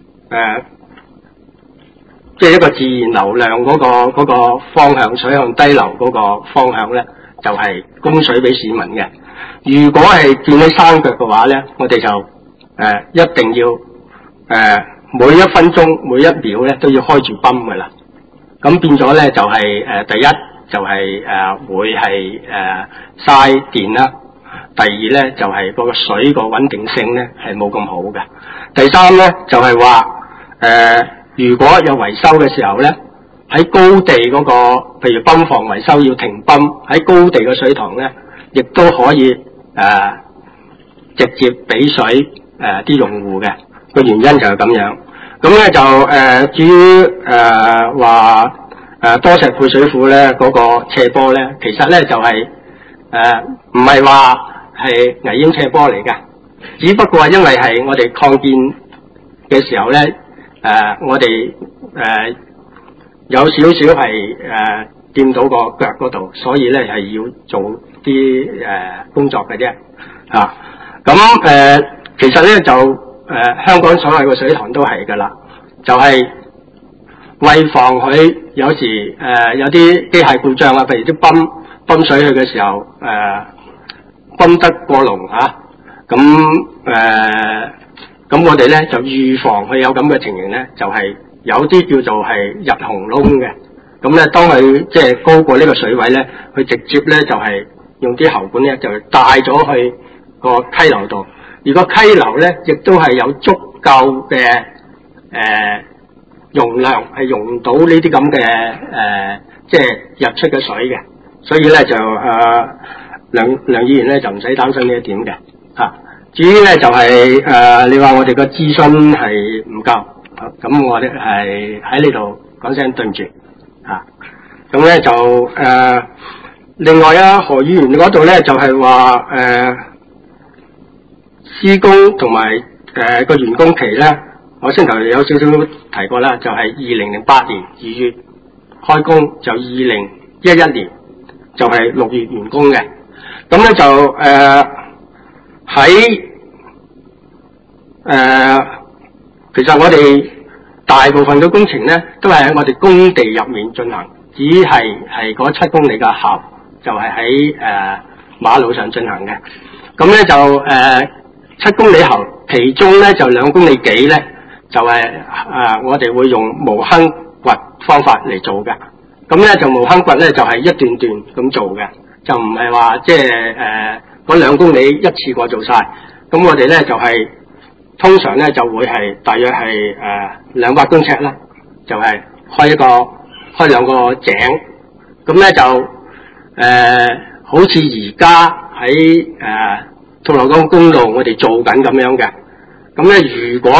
即係一個自然流量嗰個方向，水向低流嗰個方向咧，就係供水俾市民嘅。如果係建喺山腳嘅話咧，我哋就一定要每一分鐘每一秒咧都要開住泵㗎啦。咁變咗咧就係第一就係會係嘥電啦。第二咧就係個水個穩定性咧係冇咁好嘅。第三咧就係話如果有維修嘅時候咧，喺高地嗰個譬如泵房維修要停泵，喺高地嘅水塘咧，亦都可以直接俾水啲用戶嘅。個原因就係咁樣。咁咧就至於話多石配水庫咧嗰個斜坡咧，其實咧就係唔係話係危險斜坡嚟嘅，只不過係因為係我哋擴建嘅時候咧，我哋有少少係掂到個腳嗰度，所以咧係要做啲工作嘅啫嚇。咁其實咧就香港所有嘅水塘都係㗎啦，就係為防佢有時有啲機械故障啊，譬如啲泵水去嘅時候泵得過籠嚇，咁我哋咧就預防佢有咁嘅情形咧，就係有啲叫做係入紅窿嘅。咁咧當佢即係高過呢個水位咧，佢直接咧就係用啲喉管咧就帶咗去個溪流度。而個溪流咧亦都係有足夠嘅容量係容到呢啲咁嘅即係日出嘅水嘅。所以咧就梁議員咧就唔使擔心呢一點嘅嚇。至於咧就係你話我哋個諮詢係唔夠，咁我哋係喺呢度講聲對唔住嚇。咁咧就另外何議員嗰度咧就係話施工同埋個完工期咧，我先頭有少少提過啦，就係2008年2月開工，就2011年就係6月完工嘅。咁咧就喺其實我哋大部分嘅工程咧都係喺我哋工地入面進行，只係嗰7公里嘅喉就係喺馬路上進行嘅。咁咧就7公里喉，其中咧就2公里幾咧就係我哋會用無坑掘方法嚟做嘅。咁咧就無坑掘咧就係一段段咁做嘅，就唔係話即係嗰2公里一次過做晒。咁我哋咧就係通常咧就會係大約係200公尺啦，就係開2個井。咁咧就好似而家喺吐露港公路我哋做緊咁樣嘅。咁咧如果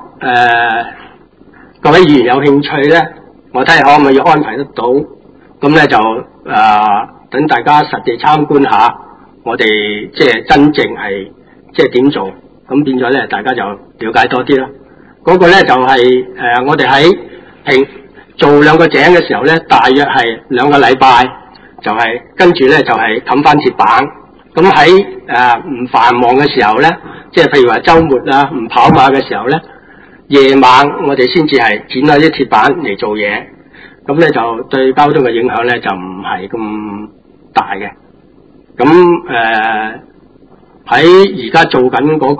各位議員有興趣咧，我睇下可唔可以安排得到。咁咧就等大家實地參觀下我哋即係真正係即係點做，咁變咗咧大家就了解多啲啦。嗰個咧就係我哋喺做2個井嘅時候咧，大約係2個禮拜，就係跟住咧就係冚翻鐵板。咁喺唔繁忙嘅時候咧，即係譬如話週末啊唔跑馬嘅時候咧，夜晚我哋先至係剪開啲鐵板嚟做嘢。咁咧就對交通嘅影響咧就唔係咁大嘅。咁喺而家做緊嗰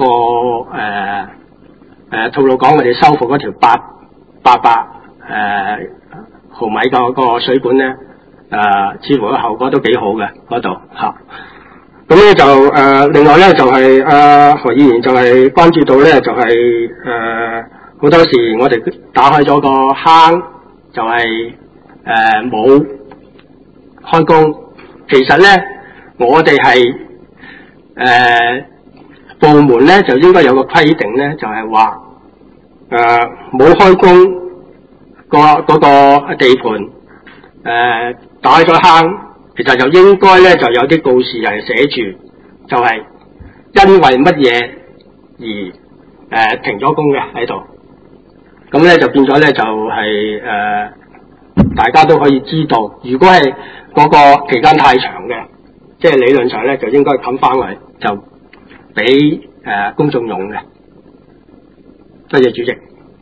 個吐露港我哋修復嗰條800毫米個水管咧，似乎個效果都幾好嘅嗰度嚇。咁咧就另外咧就係何議員就係關注到咧就係好多時我哋打開咗個坑， 就係冇開工。其實咧，我哋係部門咧就應該有個規定咧，就係話冇開工嗰個地盤打咗坑，其實就應該咧就有啲告示係寫住，就係因為乜嘢而停咗工嘅喺度。咁咧就變咗咧就係大家都可以知道，如果係嗰個期間太長嘅，即係理論上咧就應該冚翻嚟，就俾公眾用嘅。多謝主席。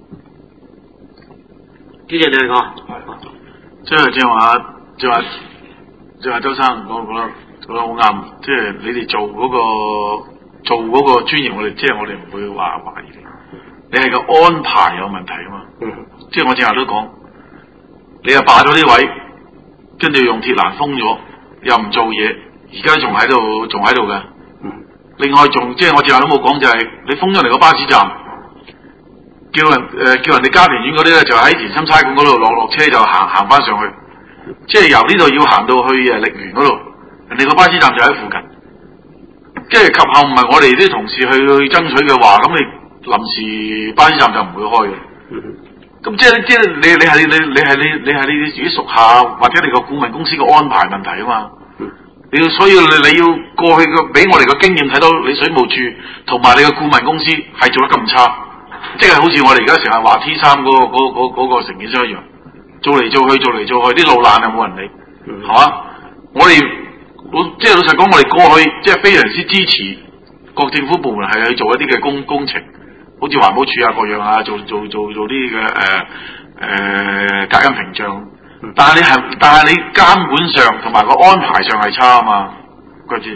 主席你講， 即係正話周生講得好啱，即係你哋做嗰個專業，我哋唔會話懷疑你係個安排有問題啊嘛。即係我正話都講，你又霸咗啲位，跟住用鐵欄封咗，又唔做嘢，而家仲喺度嘅。另外即係我正話都冇講，就係你封咗嚟個巴士站，叫人哋家庭院嗰啲咧就喺田心差館嗰度落車就行翻上去，即係由呢度要行到去瀝源嗰度，人哋個巴士站就喺附近。即係及後唔係我哋啲同事去爭取嘅話，咁你臨時巴士站就唔會開嘅。咁即係你係你自己屬下或者你個顧問公司嘅安排問題啊嘛。所以你要過去俾我哋嘅經驗睇到你水務處同埋你嘅顧問公司係做得咁差，即係好似我哋而家成日話 T3 嗰個承建商一樣，做嚟做去啲路爛又冇人理，係嘛？我哋即係老實講，我哋過去即係非常之支持各政府部門係去做一啲嘅工程，好似環保署啊各樣啊，做啲嘅隔音屏障。但係你監管上同埋個安排上係差啊嘛，貴知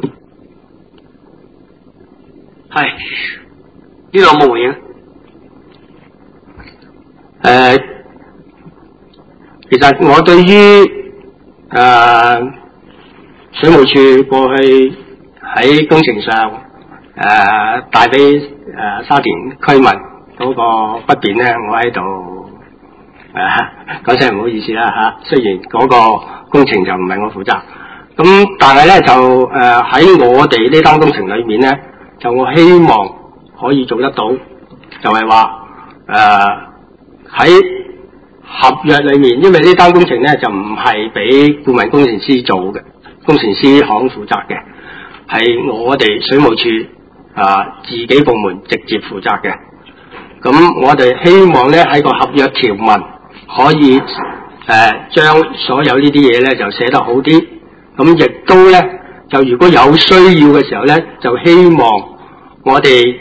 係呢度有冇回應？ 其實我對於水務署過去喺工程上帶俾沙田居民嗰個不便咧，我喺度講聲唔好意思啦嚇。雖然嗰個工程就唔係我負責，咁但係咧就喺我哋呢單工程裏面咧，就我希望可以做得到，就係話喺合約裏面，因為呢單工程咧就唔係俾顧問工程師做嘅，工程師行負責嘅，係我哋水務署自己部門直接負責嘅。咁我哋希望咧喺個合約條文可以將所有呢啲嘢咧就寫得好啲，咁亦都咧就如果有需要嘅時候咧，就希望我哋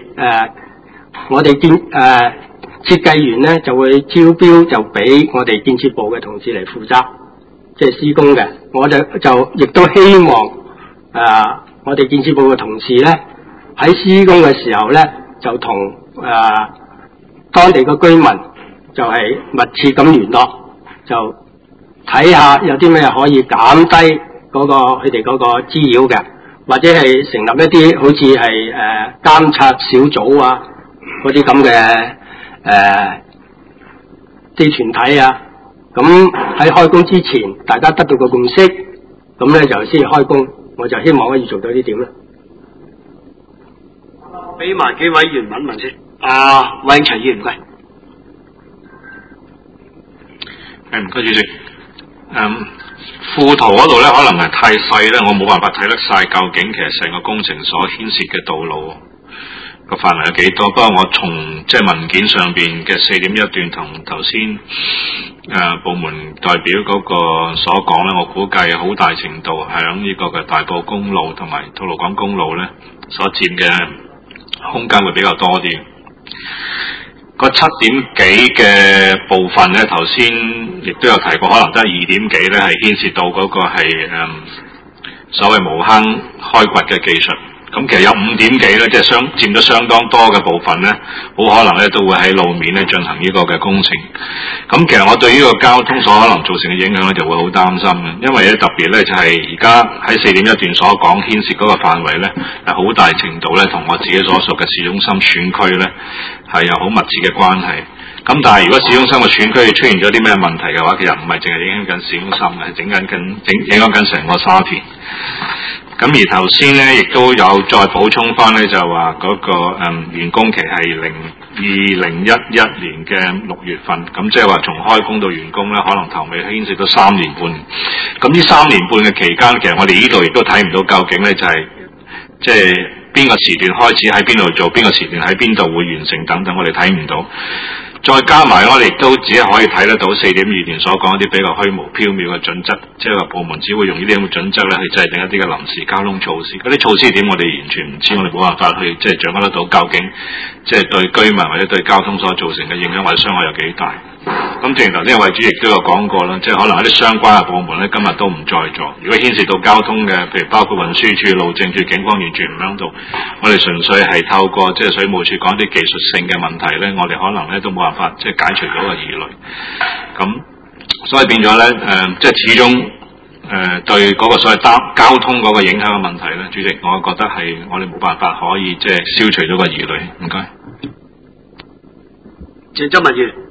設計員咧就會招標就俾我哋建設部嘅同事嚟負責，即係施工嘅。我就亦都希望我哋建設部嘅同事咧喺施工嘅時候咧就同當地嘅居民就係密切咁聯絡，就睇下有啲咩可以減低佢哋嗰個滋擾嘅，或者係成立一啲好似係監察小組啊嗰啲咁嘅啲團體啊。咁喺開工之前大家得到個共識，咁咧就先開工。我就希望可以做到呢點啦。 俾埋幾位議員問先。韋永祥議員唔該。 唔該主席。副圖嗰度咧可能係太細咧，我冇辦法睇得晒究竟其實成個工程所牽涉嘅道路個範圍有幾多。不過我從即係文件上邊嘅4.1段同頭先部門代表嗰個所講咧，我估計好大程度響呢個嘅大埔公路同埋吐露港公路咧所佔嘅空間會比較多啲。個7點幾嘅部分咧，頭先亦都有提過，可能得2點幾咧係牽涉到嗰個係所謂無坑開掘嘅技術。咁其實有5點幾咧，即係佔咗相當多嘅部分咧，好可能咧都會喺路面咧進行呢個嘅工程。咁其實我對呢個交通所可能造成嘅影響咧，就會好擔心嘅，因為咧特別咧就係而家喺4.1段所講牽涉嗰個範圍咧，係好大程度咧同我自己所屬嘅市中心選區咧係有好密切嘅關係。 咁但係如果市中心嘅選區出現咗啲咩問題嘅話，其實唔係淨係影響緊市中心嘅，係影響緊成個沙田。咁而頭先咧，亦都有再補充翻咧，就話嗰個完工期係2011年嘅6月份，咁即係話從開工到完工咧，可能頭尾牽涉到3年半。咁呢3年半嘅期間，其實我哋呢度亦都睇唔到究竟咧就係即係邊個時段開始喺邊度做，邊個時段喺邊度會完成等等，我哋睇唔到。再加埋我哋都只係可以睇得到4.2年所講一啲比較虛無縹緲嘅準則，即係話部門只會用呢啲咁嘅準則咧去制定一啲嘅臨時交通措施。嗰啲措施點我哋完全唔知，我哋冇辦法去即係掌握得到究竟即係對居民或者對交通所造成嘅影響或者傷害有幾大。咁正如頭先位主席都有講過啦，即係可能一啲相關嘅部門咧今日都唔在座。如果牽涉到交通嘅，譬如包括運輸署、路政署、警方完全唔喺度，我哋純粹係透過即係水務署講啲技術性嘅問題咧，我哋可能咧都冇辦法即係解除到個疑慮。咁所以變咗咧即係始終對嗰個所謂交通嗰個影響嘅問題咧，主席，我覺得係我哋冇辦法可以即係消除咗個疑慮。唔該。 謝周文員。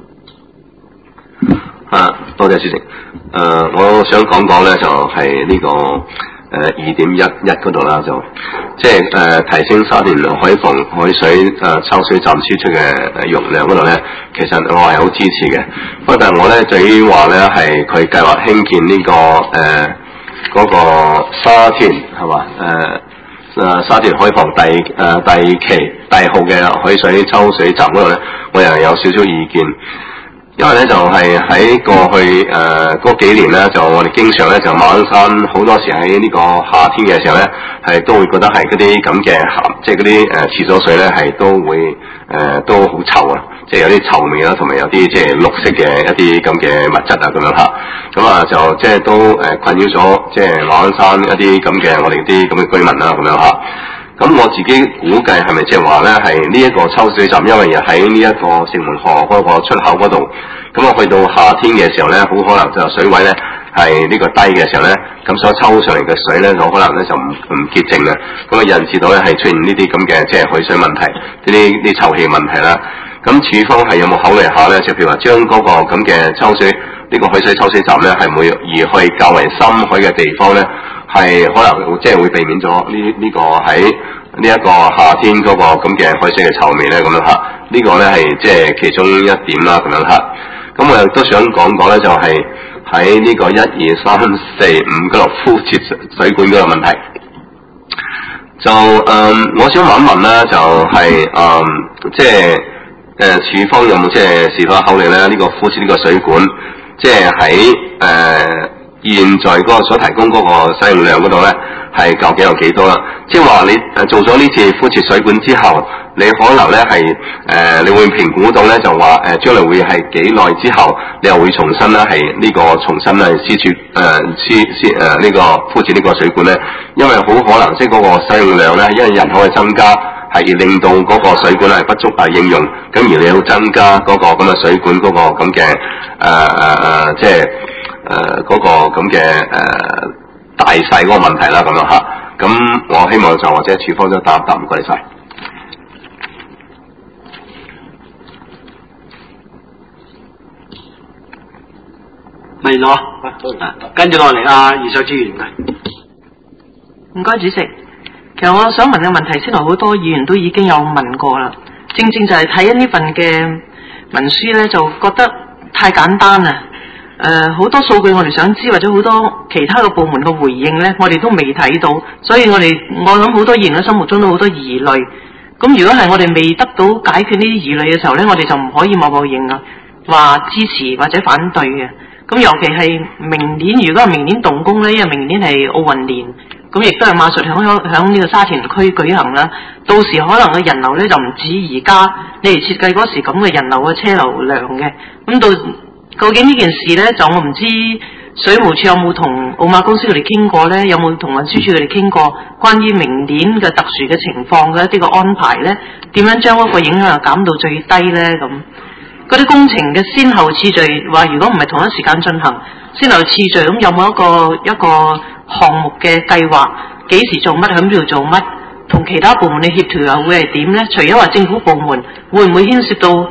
多謝主席。我想講咧就係呢個2.11嗰度啦，就即係提升沙田海防海水抽水站輸出嘅容量嗰度咧，其實我係好支持嘅。不過但係我咧對於話咧係佢計劃興建呢嗰個沙田係嘛沙田海防第號嘅海水抽水站嗰度咧，我又有少少意見。因為咧就係喺過去嗰幾年咧，就我哋經常咧就馬鞍山好多時喺呢個夏天嘅時候咧，係都會覺得係嗰啲咁嘅即係嗰啲廁所水咧係都會都好臭啊，即係有啲臭味啦，同埋有啲即係綠色嘅一啲咁嘅物質啊咁樣嚇，咁啊就即係都困擾咗即係馬鞍山一啲咁嘅我哋啲咁嘅居民啦咁樣嚇。咁我自己估計係咪即係話咧係呢一個抽水站，因為喺呢一個城門河嗰個出口嗰度，咁我去到夏天嘅時候咧，好可能就水位咧係呢個低嘅時候咧，咁所抽上嚟嘅水咧，就可能咧就唔潔淨啊，咁啊引致到咧係出現呢啲咁嘅即係海水問題，呢啲臭氣問題啦。咁署方係有冇考慮下咧？就譬如話將嗰個咁嘅抽水呢個海水抽水站咧，係會移去較為深海嘅地方咧？係可能即係會避免咗呢個喺呢一個夏天嗰個咁嘅海水嘅臭味咧咁樣嚇，呢個咧係即係其中一點啦咁樣嚇。咁我亦都想講咧，就係喺呢個1、2、3、4、5嗰度敷設水管嗰個問題。就我想問一問咧，就係即係署方有冇即係是否考慮咧呢個敷設呢個水管，即係喺現在嗰個所提供嗰個使用量嗰度咧，係究竟有幾多啦？即係話你做咗呢次敷設水管之後，你可能咧係你會評估到咧就話將來會係幾耐之後，你又會重新咧係呢個重新係呢個敷設呢個水管咧，因為好可能即係嗰個使用量咧，因為人口嘅增加係令到嗰個水管係不足應用，咁而你要增加嗰個咁嘅水管嗰個咁嘅即係嗰個咁嘅大細嗰個問題啦，咁樣嚇。咁我希望就或者署方都答唔該晒。 未攞，跟住落嚟余秀芝議員唔該主席。其實我想問嘅問題，先來好多議員都已經有問過啦。正正就係睇緊呢份嘅文書咧，就覺得太簡單啦。好多數據我哋想知，或者好多其他嘅部門嘅回應咧，我哋都未睇到，所以我諗好多議員嘅心目中都好多疑慮。咁如果係我哋未得到解決呢啲疑慮嘅時候咧，我哋就唔可以貿貿然話支持或者反對嘅。咁尤其係明年，如果係明年動工咧，因為明年係奧運年，咁亦都係馬術響呢個沙田區舉行啦。到時可能嘅人流咧就唔止而家你哋設計嗰時咁嘅人流嘅車流量嘅。咁到究竟呢件事咧，就我唔知水務署有冇同奧馬公司佢哋傾過咧，有冇同運輸署佢哋傾過關於明年嘅特殊嘅情況嘅一啲嘅安排咧？點樣將嗰個影響又減到最低咧？咁嗰啲工程嘅先後次序，話如果唔係同一時間進行，先後次序咁有冇一個項目嘅計劃？幾時做乜？喺邊度做乜？同其他部門嘅協調又會係點咧？除咗話政府部門，會唔會牽涉到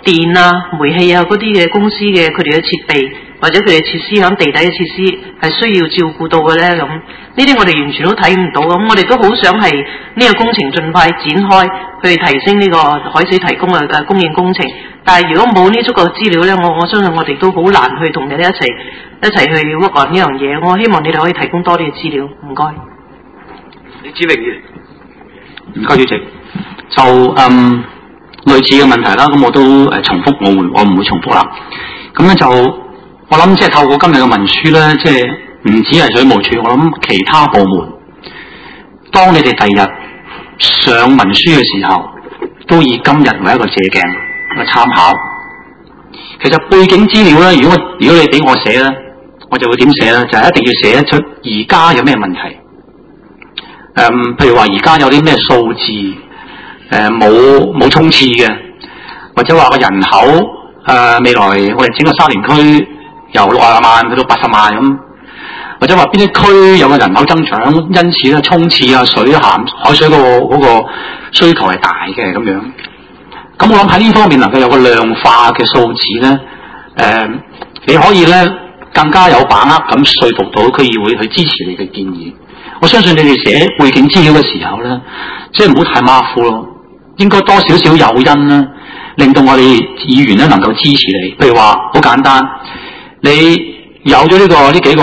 電啊、煤氣啊嗰啲嘅公司嘅佢哋嘅設備或者佢哋設施響地底嘅設施係需要照顧到嘅咧？咁呢啲我哋完全都睇唔到，咁我哋都好想係呢個工程盡快展開，去提升呢個海水提供嘅供應工程。但係如果冇呢足夠資料咧，我相信我哋都好難去同你哋一齊去 work on 呢樣嘢。我希望你哋可以提供多啲嘅資料，唔該。 李子榮議員， 唔該主席。就類似嘅問題啦，咁我都重複，我唔會重複啦。咁咧就我諗即係透過今日嘅文書咧，即係唔止係水務署，我諗其他部門，當你哋第日上文書嘅時候，都以今日為一個借鏡、一個參考。其實背景資料咧，如果你俾我寫咧，我就會點寫咧？就係一定要寫得出而家有咩問題。譬如話而家有啲咩數字？冇衝刺嘅，或者話個人口未來我哋整個沙田區由60萬去到80萬咁，或者話邊啲區有個人口增長，因此咧衝刺啊海水嗰個需求係大嘅咁樣。咁我諗喺呢方面能夠有個量化嘅數字咧，你可以咧更加有把握咁說服到區議會去支持你嘅建議。我相信你哋寫背景資料嘅時候咧，即係唔好太馬虎咯。應該多少少誘因啦，令到我哋議員咧能夠支持你。譬如話好簡單，你有咗呢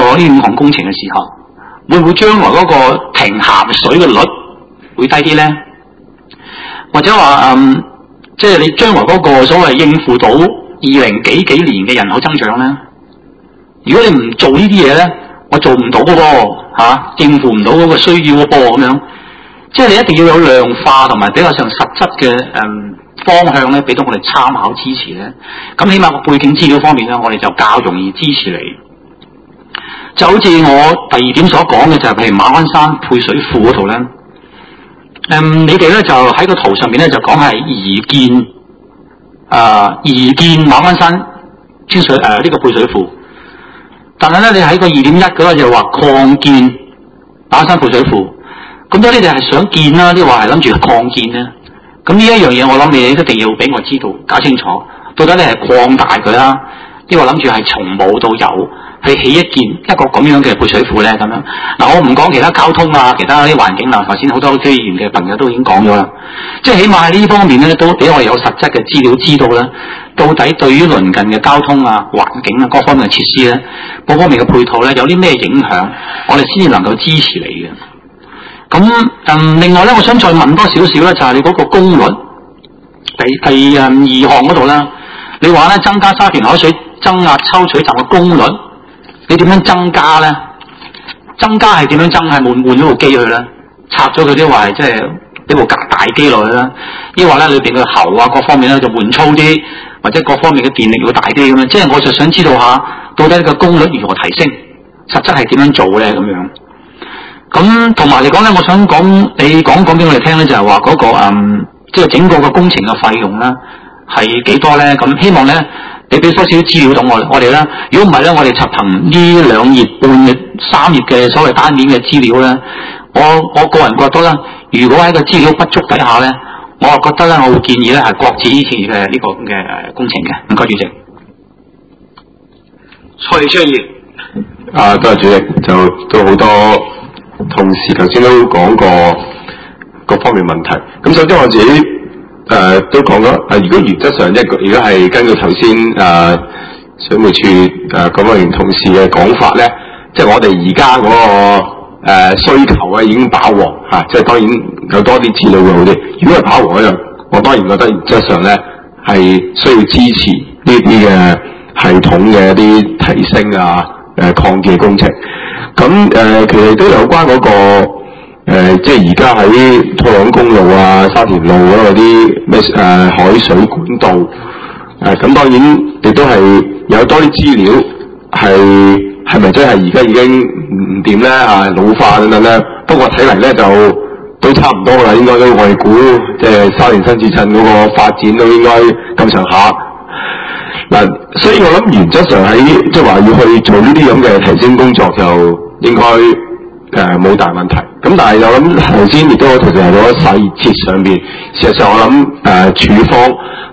5項工程嘅時候，會唔會將來嗰個停鹹水嘅率會低啲咧？或者話即係你將來嗰個所謂應付到20幾年嘅人口增長咧？如果你唔做呢啲嘢咧，我做唔到嘅噃，應付唔到嗰個需要嘅噃咁樣。即係你一定要有量化同埋比較上實質嘅方向咧，俾到我哋參考支持咧。咁起碼個背景資料方面咧，我哋就較容易支持你。就好似我第二點所講嘅就係，譬如馬灣山配水庫嗰度咧，你哋咧就喺個圖上面咧就講係移建馬灣山專水呢個配水庫，但係咧你喺個2.1嗰個就話擴建馬灣山配水庫。咁多你哋係想建啦，啲話係諗住擴建咧。咁呢一樣嘢，我諗你哋一定要俾我知道，搞清楚。到底你係擴大佢啦，啲話諗住係從冇到有，去起一個咁樣嘅配水庫咧咁樣。嗱，我唔講其他交通啊，其他啲環境啊，頭先好多區議員嘅朋友都已經講咗啦。即係起碼喺呢方面咧，都俾我有實質嘅資料知道咧，到底對於鄰近嘅交通啊、環境啊各方面嘅設施咧，各方面嘅配套咧，有啲咩影響，我哋先至能夠支持你嘅。咁另外咧，我想再問多少少咧，就係你嗰個功率第2項嗰度咧，你話咧增加沙田海水增壓抽取站嘅功率，你點樣增加咧？增加係點樣增？係換咗部機去咧，拆咗佢啲話係即係呢部大機落去啦，抑或咧裏邊嘅喉啊各方面咧就換粗啲，或者各方面嘅電力要大啲咁樣。即係我就想知道下，到底呢個功率如何提升？實質係點樣做咧？咁樣。咁同埋嚟講咧，我想你講俾我哋聽咧，就係話嗰個即係整個個工程嘅費用咧係幾多咧？咁希望咧你俾多少資料到我哋咧。如果唔係咧，我哋就憑呢2頁半嘅3頁嘅所謂單面嘅資料咧，我個人覺得咧，如果喺個資料不足底下咧，我覺得咧，我會建議咧係擱置呢次嘅呢個嘅工程嘅。唔該主席。 蔡昌業。 多謝主席，就都好多同事頭先都講過各方面問題。咁首先我自己都講咗，如果原則上如果係根據頭先水務署嗰位同事嘅講法咧，即係我哋而家嗰個需求啊已經飽和嚇，即係當然有多啲資料會好啲。如果係飽和咧，我當然覺得原則上咧係需要支持呢啲嘅系統嘅一啲提升啊、擴建工程。咁其實都有關嗰個即係而家喺吐朗公路啊、沙田路嗰啲咩海水管道咁當然亦都係有多啲資料係咪真係而家已經唔掂咧老化等等咧？不過睇嚟咧就都差唔多啦，應該都我哋估即係沙田新市鎮嗰個發展都應該咁上下。嗱，所以我諗原則上喺即係話要去做呢啲咁嘅提升工作就應該冇大問題。咁但係我諗頭先亦都我同時係講細節上邊，事實上我諗處方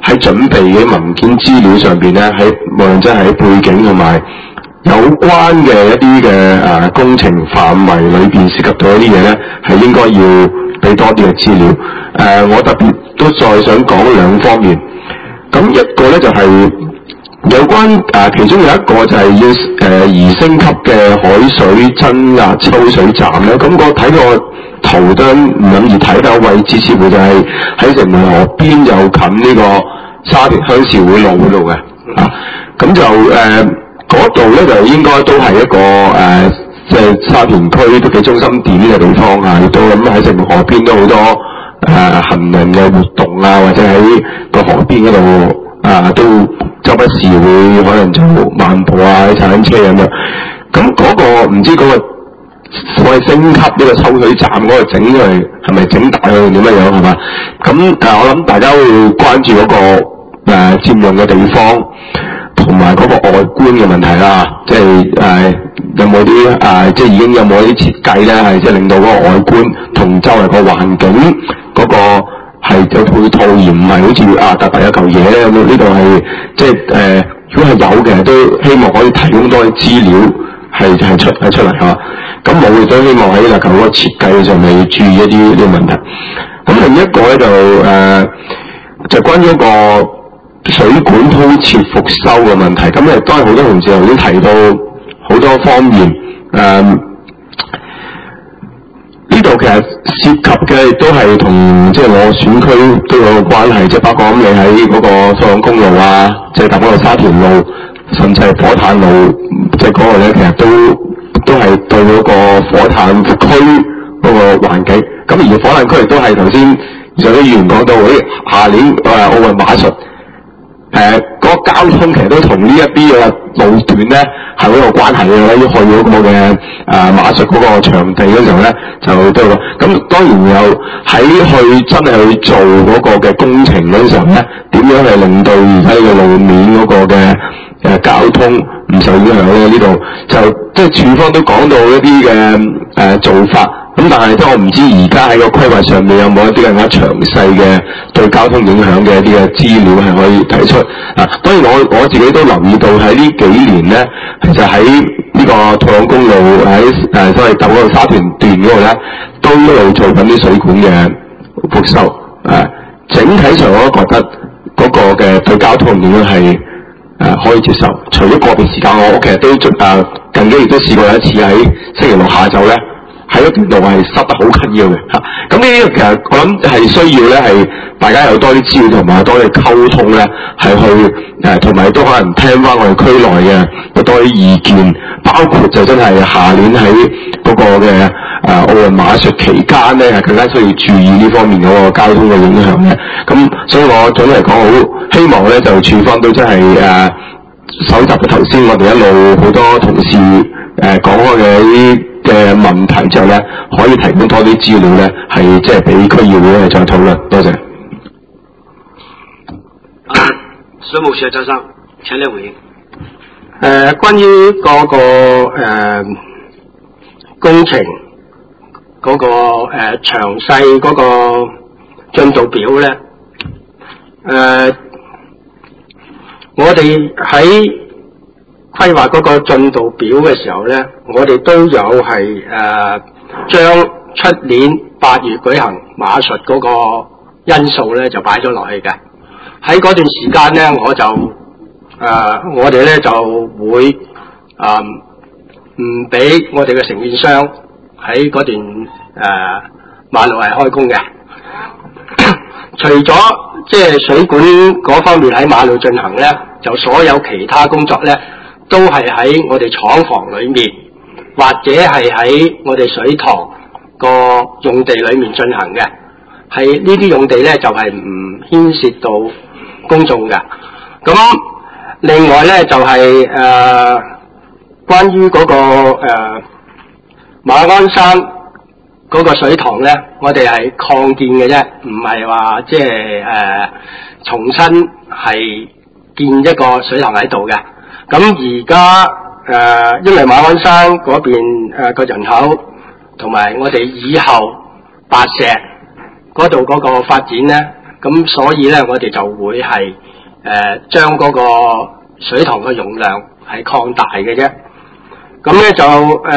喺準備嘅文件資料上邊咧，喺無論真係喺背景同埋有關嘅一啲嘅工程範圍裏邊涉及到一啲嘢咧，係應該要俾多啲嘅資料。我特別都再想講兩方面。咁一個咧就係、有關其中有一個就係要宜升級嘅海水增壓抽水站咧。咁我睇個圖都唔諗住睇到位置，似乎就係喺城門河邊又近呢個沙田鄉事會路嗰度嘅。咁就嗰度咧就應該都係一個即係沙田區都幾中心點嘅地方啊，亦都咁喺城門河邊都好多行人嘅活動啊，或者喺個河邊嗰度都周不時會可能做漫步啊、踩單車咁樣。咁嗰個唔知嗰個所謂升級呢個抽水站嗰個整出嚟係咪整大佢點樣樣係嘛？咁我諗大家會關注嗰個佔用嘅地方同埋嗰個外觀嘅問題啦。即係有冇啲即係已經有冇啲設計咧，係即係令到嗰個外觀同周圍個環境嗰個係有配套，而唔係好似特別有嚿嘢咧咁。呢度係即係如果係有嘅，都希望可以提供多啲資料係出嚟嚇。咁我亦都希望喺嗰個設計上面注意一啲呢個問題。咁另一個咧就關於一個水管鋪設復修嘅問題。咁亦都係好多同事頭先提到好多方面。呢度其實涉及嘅都係同即係我選區都有關係，即係包括你喺嗰個香港公路啊，即係搭嗰個沙田路，甚至係火炭路，即係嗰個咧，其實都係對嗰個火炭區嗰個環境。咁而火炭區亦都係頭先上啲議員講到，下年奧運馬術嗰個交通其實都同呢一啲嘅路段咧係好有關係嘅。要去嗰個嘅馬術嗰個場地嗰時候咧，就都有。咁當然又喺去真係去做嗰個嘅工程嗰時候咧，點樣係令到而家呢個路面嗰個嘅交通唔受影響咧？呢度就即係處方都講到一啲嘅做法。咁但係即係我唔知而家喺個規劃上面有冇一啲更加詳細嘅對交通影響嘅一啲嘅資料係可以提出。當然我自己都留意到喺呢幾年咧，其實喺呢個吐朗公路喺所謂搭嗰個沙田段嗰度咧，都一路做緊啲水管嘅復修。整體上我都覺得嗰個嘅對交通影響係可以接受。除咗個別時間，我其實都近幾年都試過有一次喺星期六下晝咧，喺一段路係塞得好緊要嘅嚇。咁呢啲其實我諗係需要咧係大家有多啲資料同埋多啲溝通咧，係去同埋都可能聽翻我哋區內嘅有多啲意見，包括就真係下年喺嗰個嘅奧運馬術期間咧，係更加需要注意呢方面嗰個交通嘅影響嘅。咁所以我總嚟講好希望咧就處方都真係搜集頭先我哋一路好多同事講開嘅啲嘅問題之後咧，可以提供多啲資料咧，係即係俾區議會再討論。多謝。 水務署周生，請你回應。 關於嗰個工程嗰個詳細嗰個進度表咧，我哋喺規劃嗰個進度表嘅時候咧，我哋都有係將出年8月舉行馬術嗰個因素咧就擺咗落去嘅。喺嗰段時間咧，我哋咧就會唔俾我哋嘅承建商喺嗰段馬路係開工嘅。除咗即係水管嗰方面喺馬路進行咧，就所有其他工作咧都係喺我哋廠房裏面，或者係喺我哋水塘個用地裏面進行嘅。係呢啲用地咧就係唔牽涉到公眾嘅。咁另外咧就係關於嗰個馬鞍山嗰個水塘咧，我哋係擴建嘅啫，唔係話即係重新係建一個水塘喺度嘅。咁而家因為馬鞍山嗰邊個人口同埋我哋以後白石嗰度嗰個發展咧， 咁所以咧我哋就會係將嗰個水塘嘅容量係擴大嘅啫。咁咧就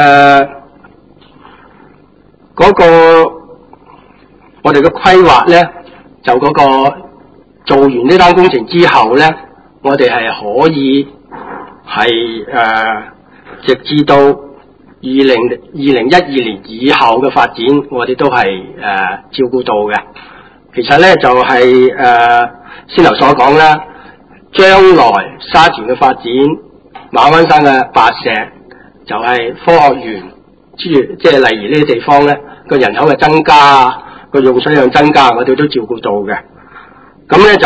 嗰個我哋嘅規劃咧，就嗰個做完呢單工程之後咧，我哋係可以係直至到2012年以後嘅發展，我哋都係照顧到嘅。其實咧就係先頭所講啦，將來沙田嘅發展，馬鞍山嘅白石就係科學園，即係例如呢啲地方咧，個人口嘅增加，個用水量增加，我哋都照顧到嘅。咁咧就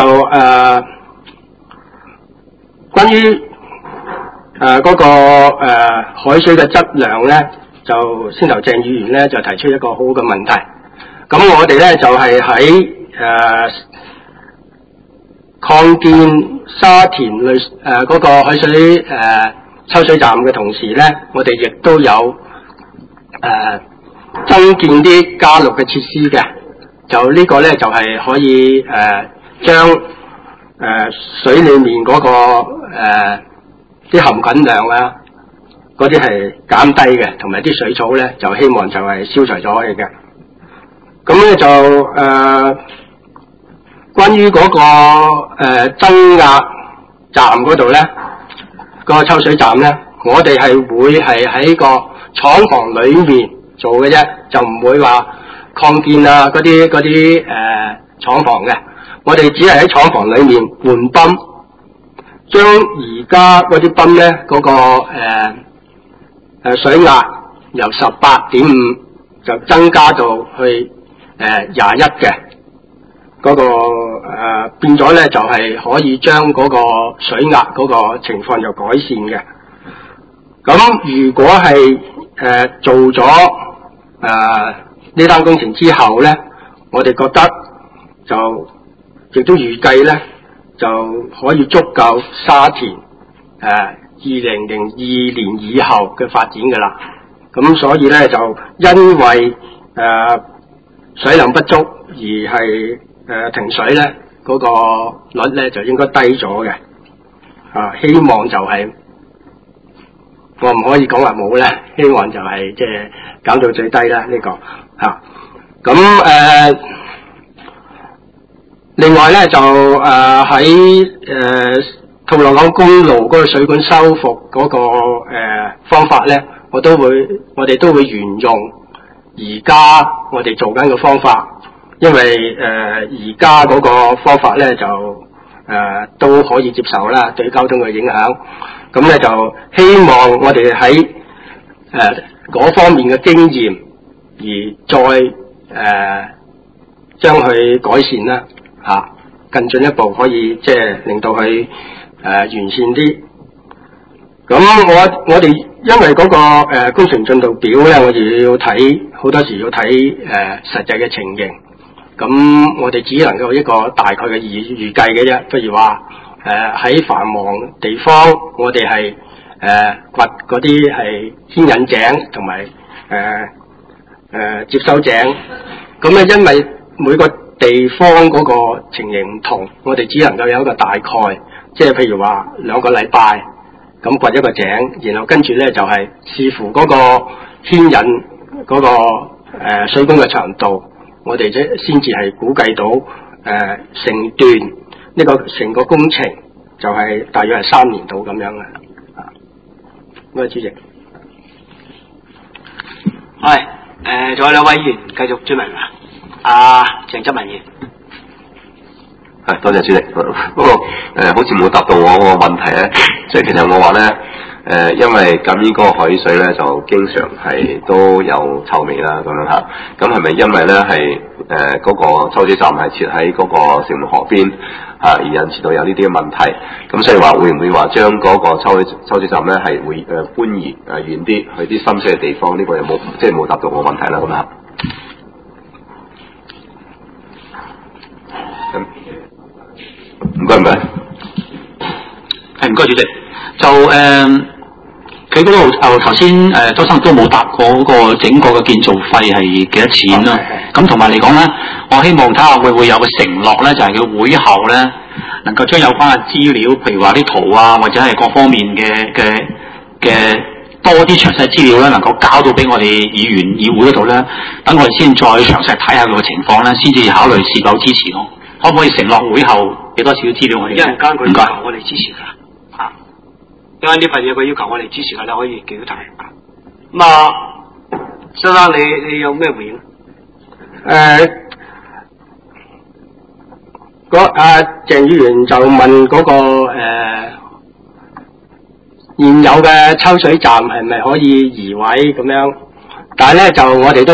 關於嗰個海水嘅質量咧，就先頭鄭議員咧就提出一個好好嘅問題。咁我哋咧就係喺擴建沙田嗰個海水抽水站嘅同時咧，我哋亦都有增建啲加氯嘅設施嘅。就呢個咧就係可以將水裏面嗰個啲含菌量啊，嗰啲係減低嘅，同埋啲水草咧就希望就係消除咗佢嘅。咁咧就關於嗰個增壓站嗰度咧，個抽水站咧，我哋係會係喺個廠房裏面做嘅啫，就唔會話擴建啊嗰啲廠房嘅。我哋只係喺廠房裏面換泵，將而家嗰啲泵咧嗰個水壓由18.5就增加到去21嘅嗰個變咗咧，就係可以將嗰個水壓嗰個情況就改善嘅。咁如果係做咗呢單工程之後咧，我哋覺得就亦都預計咧就可以足夠沙田2002年以後嘅發展㗎啦。咁所以咧就因為水量不足而係停水咧，嗰個率咧就應該低咗嘅。希望就係我唔可以講話冇咧，希望就係即係減到最低啦呢個嚇。咁另外咧就喺吐露港公路嗰個水管修復嗰個方法咧，我哋都會沿用而家我哋做緊嘅方法，因為而家嗰個方法咧就都可以接受啦，對交通嘅影響。咁咧就希望我哋喺嗰方面嘅經驗，而再將佢改善啦嚇，更進一步可以即係令到佢完善啲。咁我哋因為嗰個工程進度表咧，我哋要睇好多時要睇實際嘅情形。咁我哋只能夠一個大概嘅預計嘅啫。譬如話喺繁忙地方，我哋係掘嗰啲係牽引井同埋接收井。咁咧因為每個地方嗰個情形唔同，我哋只能夠有一個大概，即係譬如話2個禮拜咁掘一個井，然後跟住咧就係視乎嗰個牽引嗰個水管嘅長度，我哋先至係估計到成段呢個成個工程就係大約係3年度咁樣嘅。多謝主席。 係仲有2位議員繼續追問啊。鄭則文議員。 係，多謝主席。不過好似冇答到我個問題咧，即係其實我話咧，因為咁呢個海水咧就經常係都有臭味啦咁樣嚇。咁係咪因為咧係嗰個抽水站係設喺嗰個城門河邊而引致到有呢啲嘅問題？咁所以話會唔會話將嗰個抽水站咧係會搬移遠啲去啲深水嘅地方？呢個有冇即係冇答到我問題啦咁嚇。唔該， 係唔該，主席。就其佢嗰度頭先周生都冇答過嗰個整個嘅建造費係幾多錢啦。咁同埋嚟講咧，我希望睇下會唔會有個承諾咧，就係佢會後咧能夠將有關嘅資料，譬如話啲圖啊，或者係各方面嘅多啲詳細資料咧，能夠交到俾我哋議會嗰度咧，等我哋先再詳細睇下佢嘅情況咧，先至考慮是否支持咯。可唔可以承諾會後俾多少資料我哋？ 一陣間佢要求我哋支持㗎。因為呢份嘢佢要求我哋支持嘅，你可以表態。咁啊，先生你有咩回應？ 鄭議員就問嗰、現有嘅抽水站係咪可以移位咁樣？但係咧就我哋都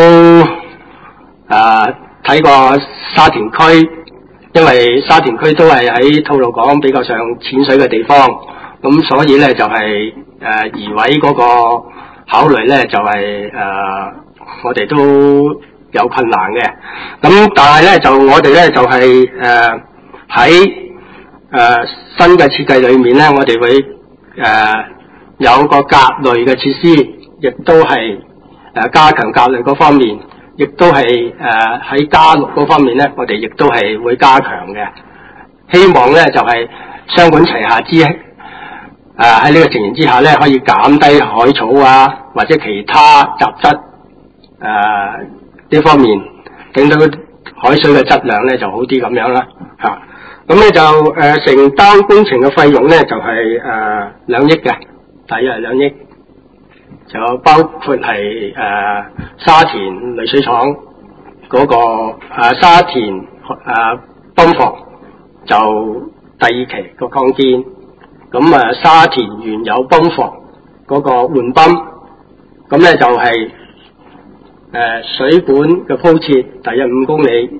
睇過沙田區，因為沙田區都係喺吐露港比較上淺水嘅地方。咁所以咧就係移位嗰個考慮咧就係我哋都有困難嘅。咁但係咧就我哋咧就係喺新嘅設計裏面咧，我哋會有個隔濾嘅設施，亦都係加強隔濾嗰方面，亦都係喺加綠嗰方面咧，我哋亦都係會加強嘅。希望咧就係雙管齊下之喺呢個情形之下咧，可以減低海草啊或者其他雜質呢方面，令到海水嘅質量咧就好啲咁樣啦嚇。咁咧就承擔工程嘅費用咧就係2億嘅，大約係2億，就包括係沙田濾水廠嗰個沙田泵房就第2期個擴建。咁沙田原有泵房嗰個換泵，咁咧就係水管嘅鋪設，大約5公里，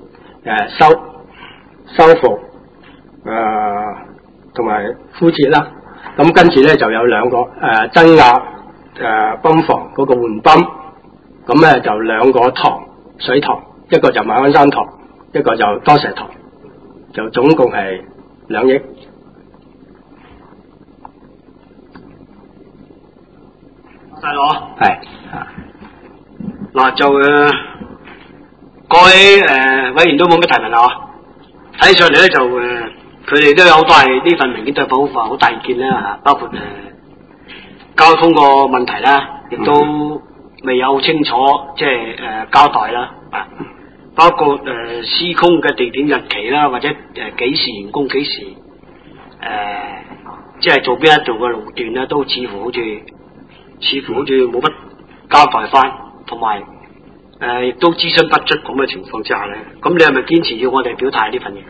修復同埋敷設啦。咁跟住咧就有2個增壓泵房嗰個換泵，咁咧就2個水塘，一個就馬鞍山塘，一個就多石塘，就總共係2億。 細佬， 係嗱就各位委員都冇乜提問啦，睇上嚟咧就佢哋都有好多係呢份文件對保好大意見啦嚇，包括交通個問題啦，亦都未有清楚即係交代啦啊，包括施工嘅地點日期啦，或者幾時完工幾時即係做邊一度嘅路段咧，都似乎好似冇乜交代翻，同埋亦都諮詢不足咁嘅情況之下咧，咁你係咪堅持要我哋表態呢份嘢？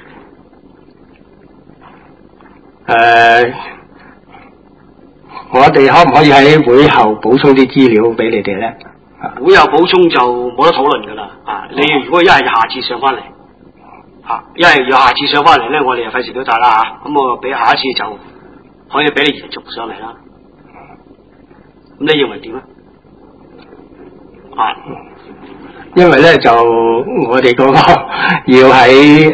我哋可唔可以喺會後補充啲資料俾你哋咧？ 會後補充就冇得討論噶啦，啊！你如果一係下次上翻嚟，一係要下次上翻嚟咧，我哋就費事表態啦嚇，咁我俾下一次就可以俾你延續上嚟啦。咁你認為點啊？ 因為咧就我哋嗰個要喺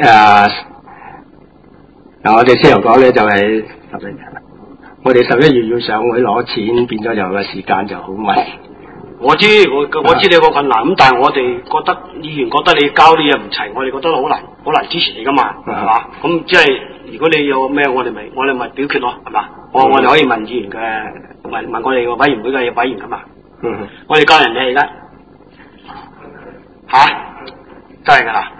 我哋先頭講咧就係我哋11月要上會攞錢，變咗就個時間就好密。 我知你有個困難，咁但係我哋覺得議員覺得你交啲嘢唔齊，我哋覺得好難支持你噶嘛，係嘛？咁即係如果你有咩，我哋咪表決咯，係嘛？我哋可以問議員嘅問我哋個委員會嘅委員噶嘛？我哋教人哋而家真係噶啦。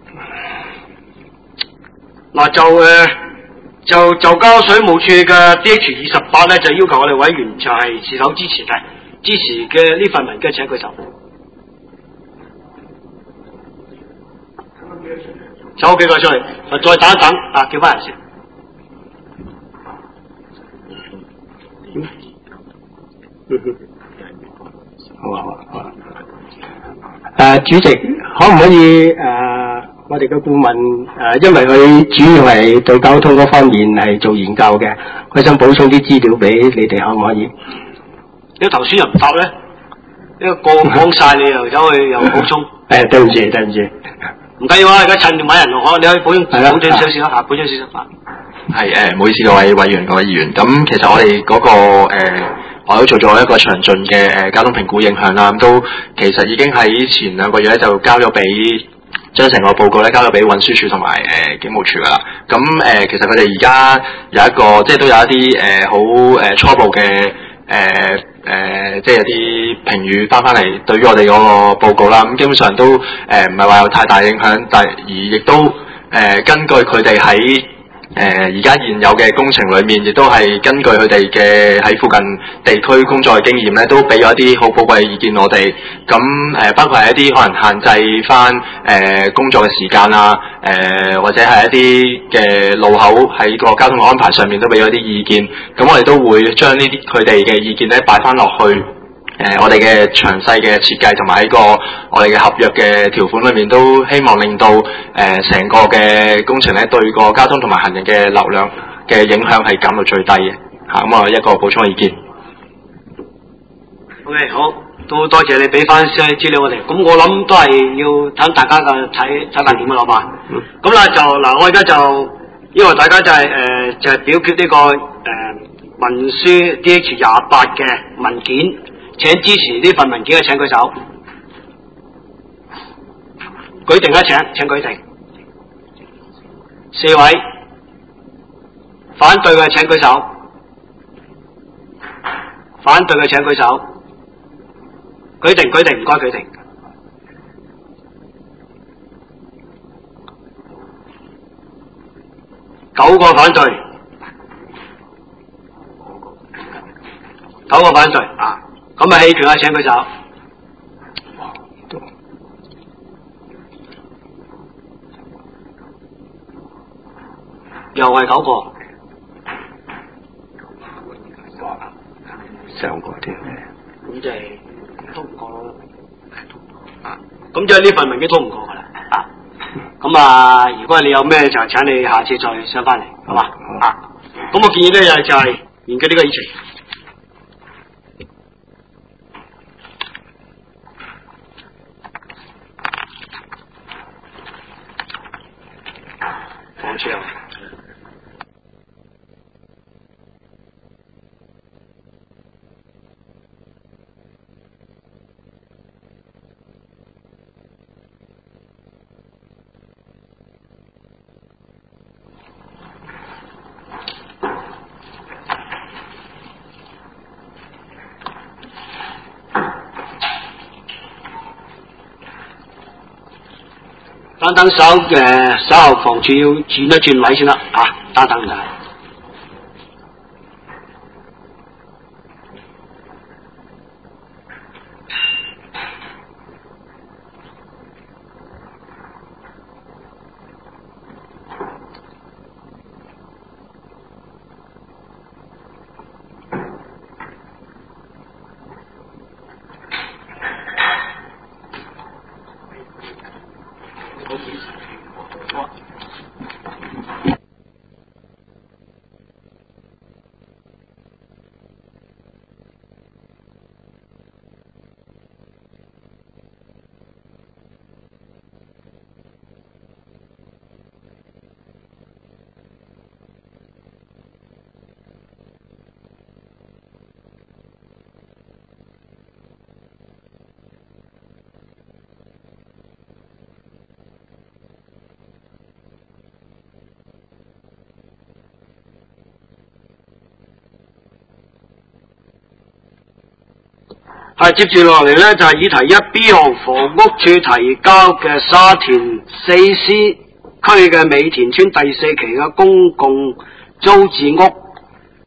嗱就交水務署嘅 DH28咧，就要求我哋委員就係是否支持嘅呢份文件請舉手。走幾個出嚟，再等一等叫翻人先。 好。主席可唔可以我哋嘅顧問因為佢主要係對交通嗰方面係做研究嘅，佢想補充啲資料俾你哋，可唔可以？ 你頭先又唔答咧，因為個講晒你又走去又補充。 對唔住。 唔緊要啊，而家趁住買人落，你可以補充少少啦，補充少少。 係唔好意思，各位委員、各位議員。咁其實我哋嗰個我都做咗一個詳盡嘅交通評估影響啦。咁都其實已經喺前2個月咧就交咗俾將成個報告咧交咗俾運輸署同埋警務處噶啦。咁其實佢哋而家有一個即係都有一啲好初步嘅即係有啲評語翻嚟對於我哋嗰個報告啦。咁基本上都唔係話有太大影響，但而亦都根據佢哋喺而家現有嘅工程裏面，亦都係根據佢哋嘅喺附近地區工作嘅經驗咧，都俾咗一啲好寶貴嘅意見我哋。咁包括係一啲可能限制翻工作嘅時間啊，或者係一啲嘅路口喺個交通安排上面都俾咗啲意見。咁我哋都會將呢啲佢哋嘅意見咧擺翻落去。我哋嘅詳細嘅設計同埋喺個我哋嘅合約嘅條款裏面，都希望令到成個嘅工程咧對個交通同埋行人嘅流量嘅影響係減到最低嘅嚇。咁啊一個補充嘅意見。 OK， 好，都多謝你俾翻些資料我哋。咁我諗都係要等大家嘅睇法點啊，老闆。咁啦就嗱，我而家就因為大家就係表決呢個文書 DH28嘅文件。請支持呢份文件嘅請舉手，舉定請舉定。4位，反對嘅請舉手，反對嘅請舉手，舉定，唔該舉定。9個反對，9個反對啊！咁啊，棄權啊，請舉手。又係9個。 上個添。 咁即係通唔過咯。啊，咁即係呢份文件通唔過噶啦。啊，咁啊，如果你有咩就請你下次再上翻嚟，好嘛？啊，咁我建議咧就係研究呢個議程。放出嚟。等稍後房署要轉一轉位先啦，等就係。接住落嚟咧就係議題1B 項，房屋署提交嘅沙田4C區嘅美田村第4期嘅公共租置屋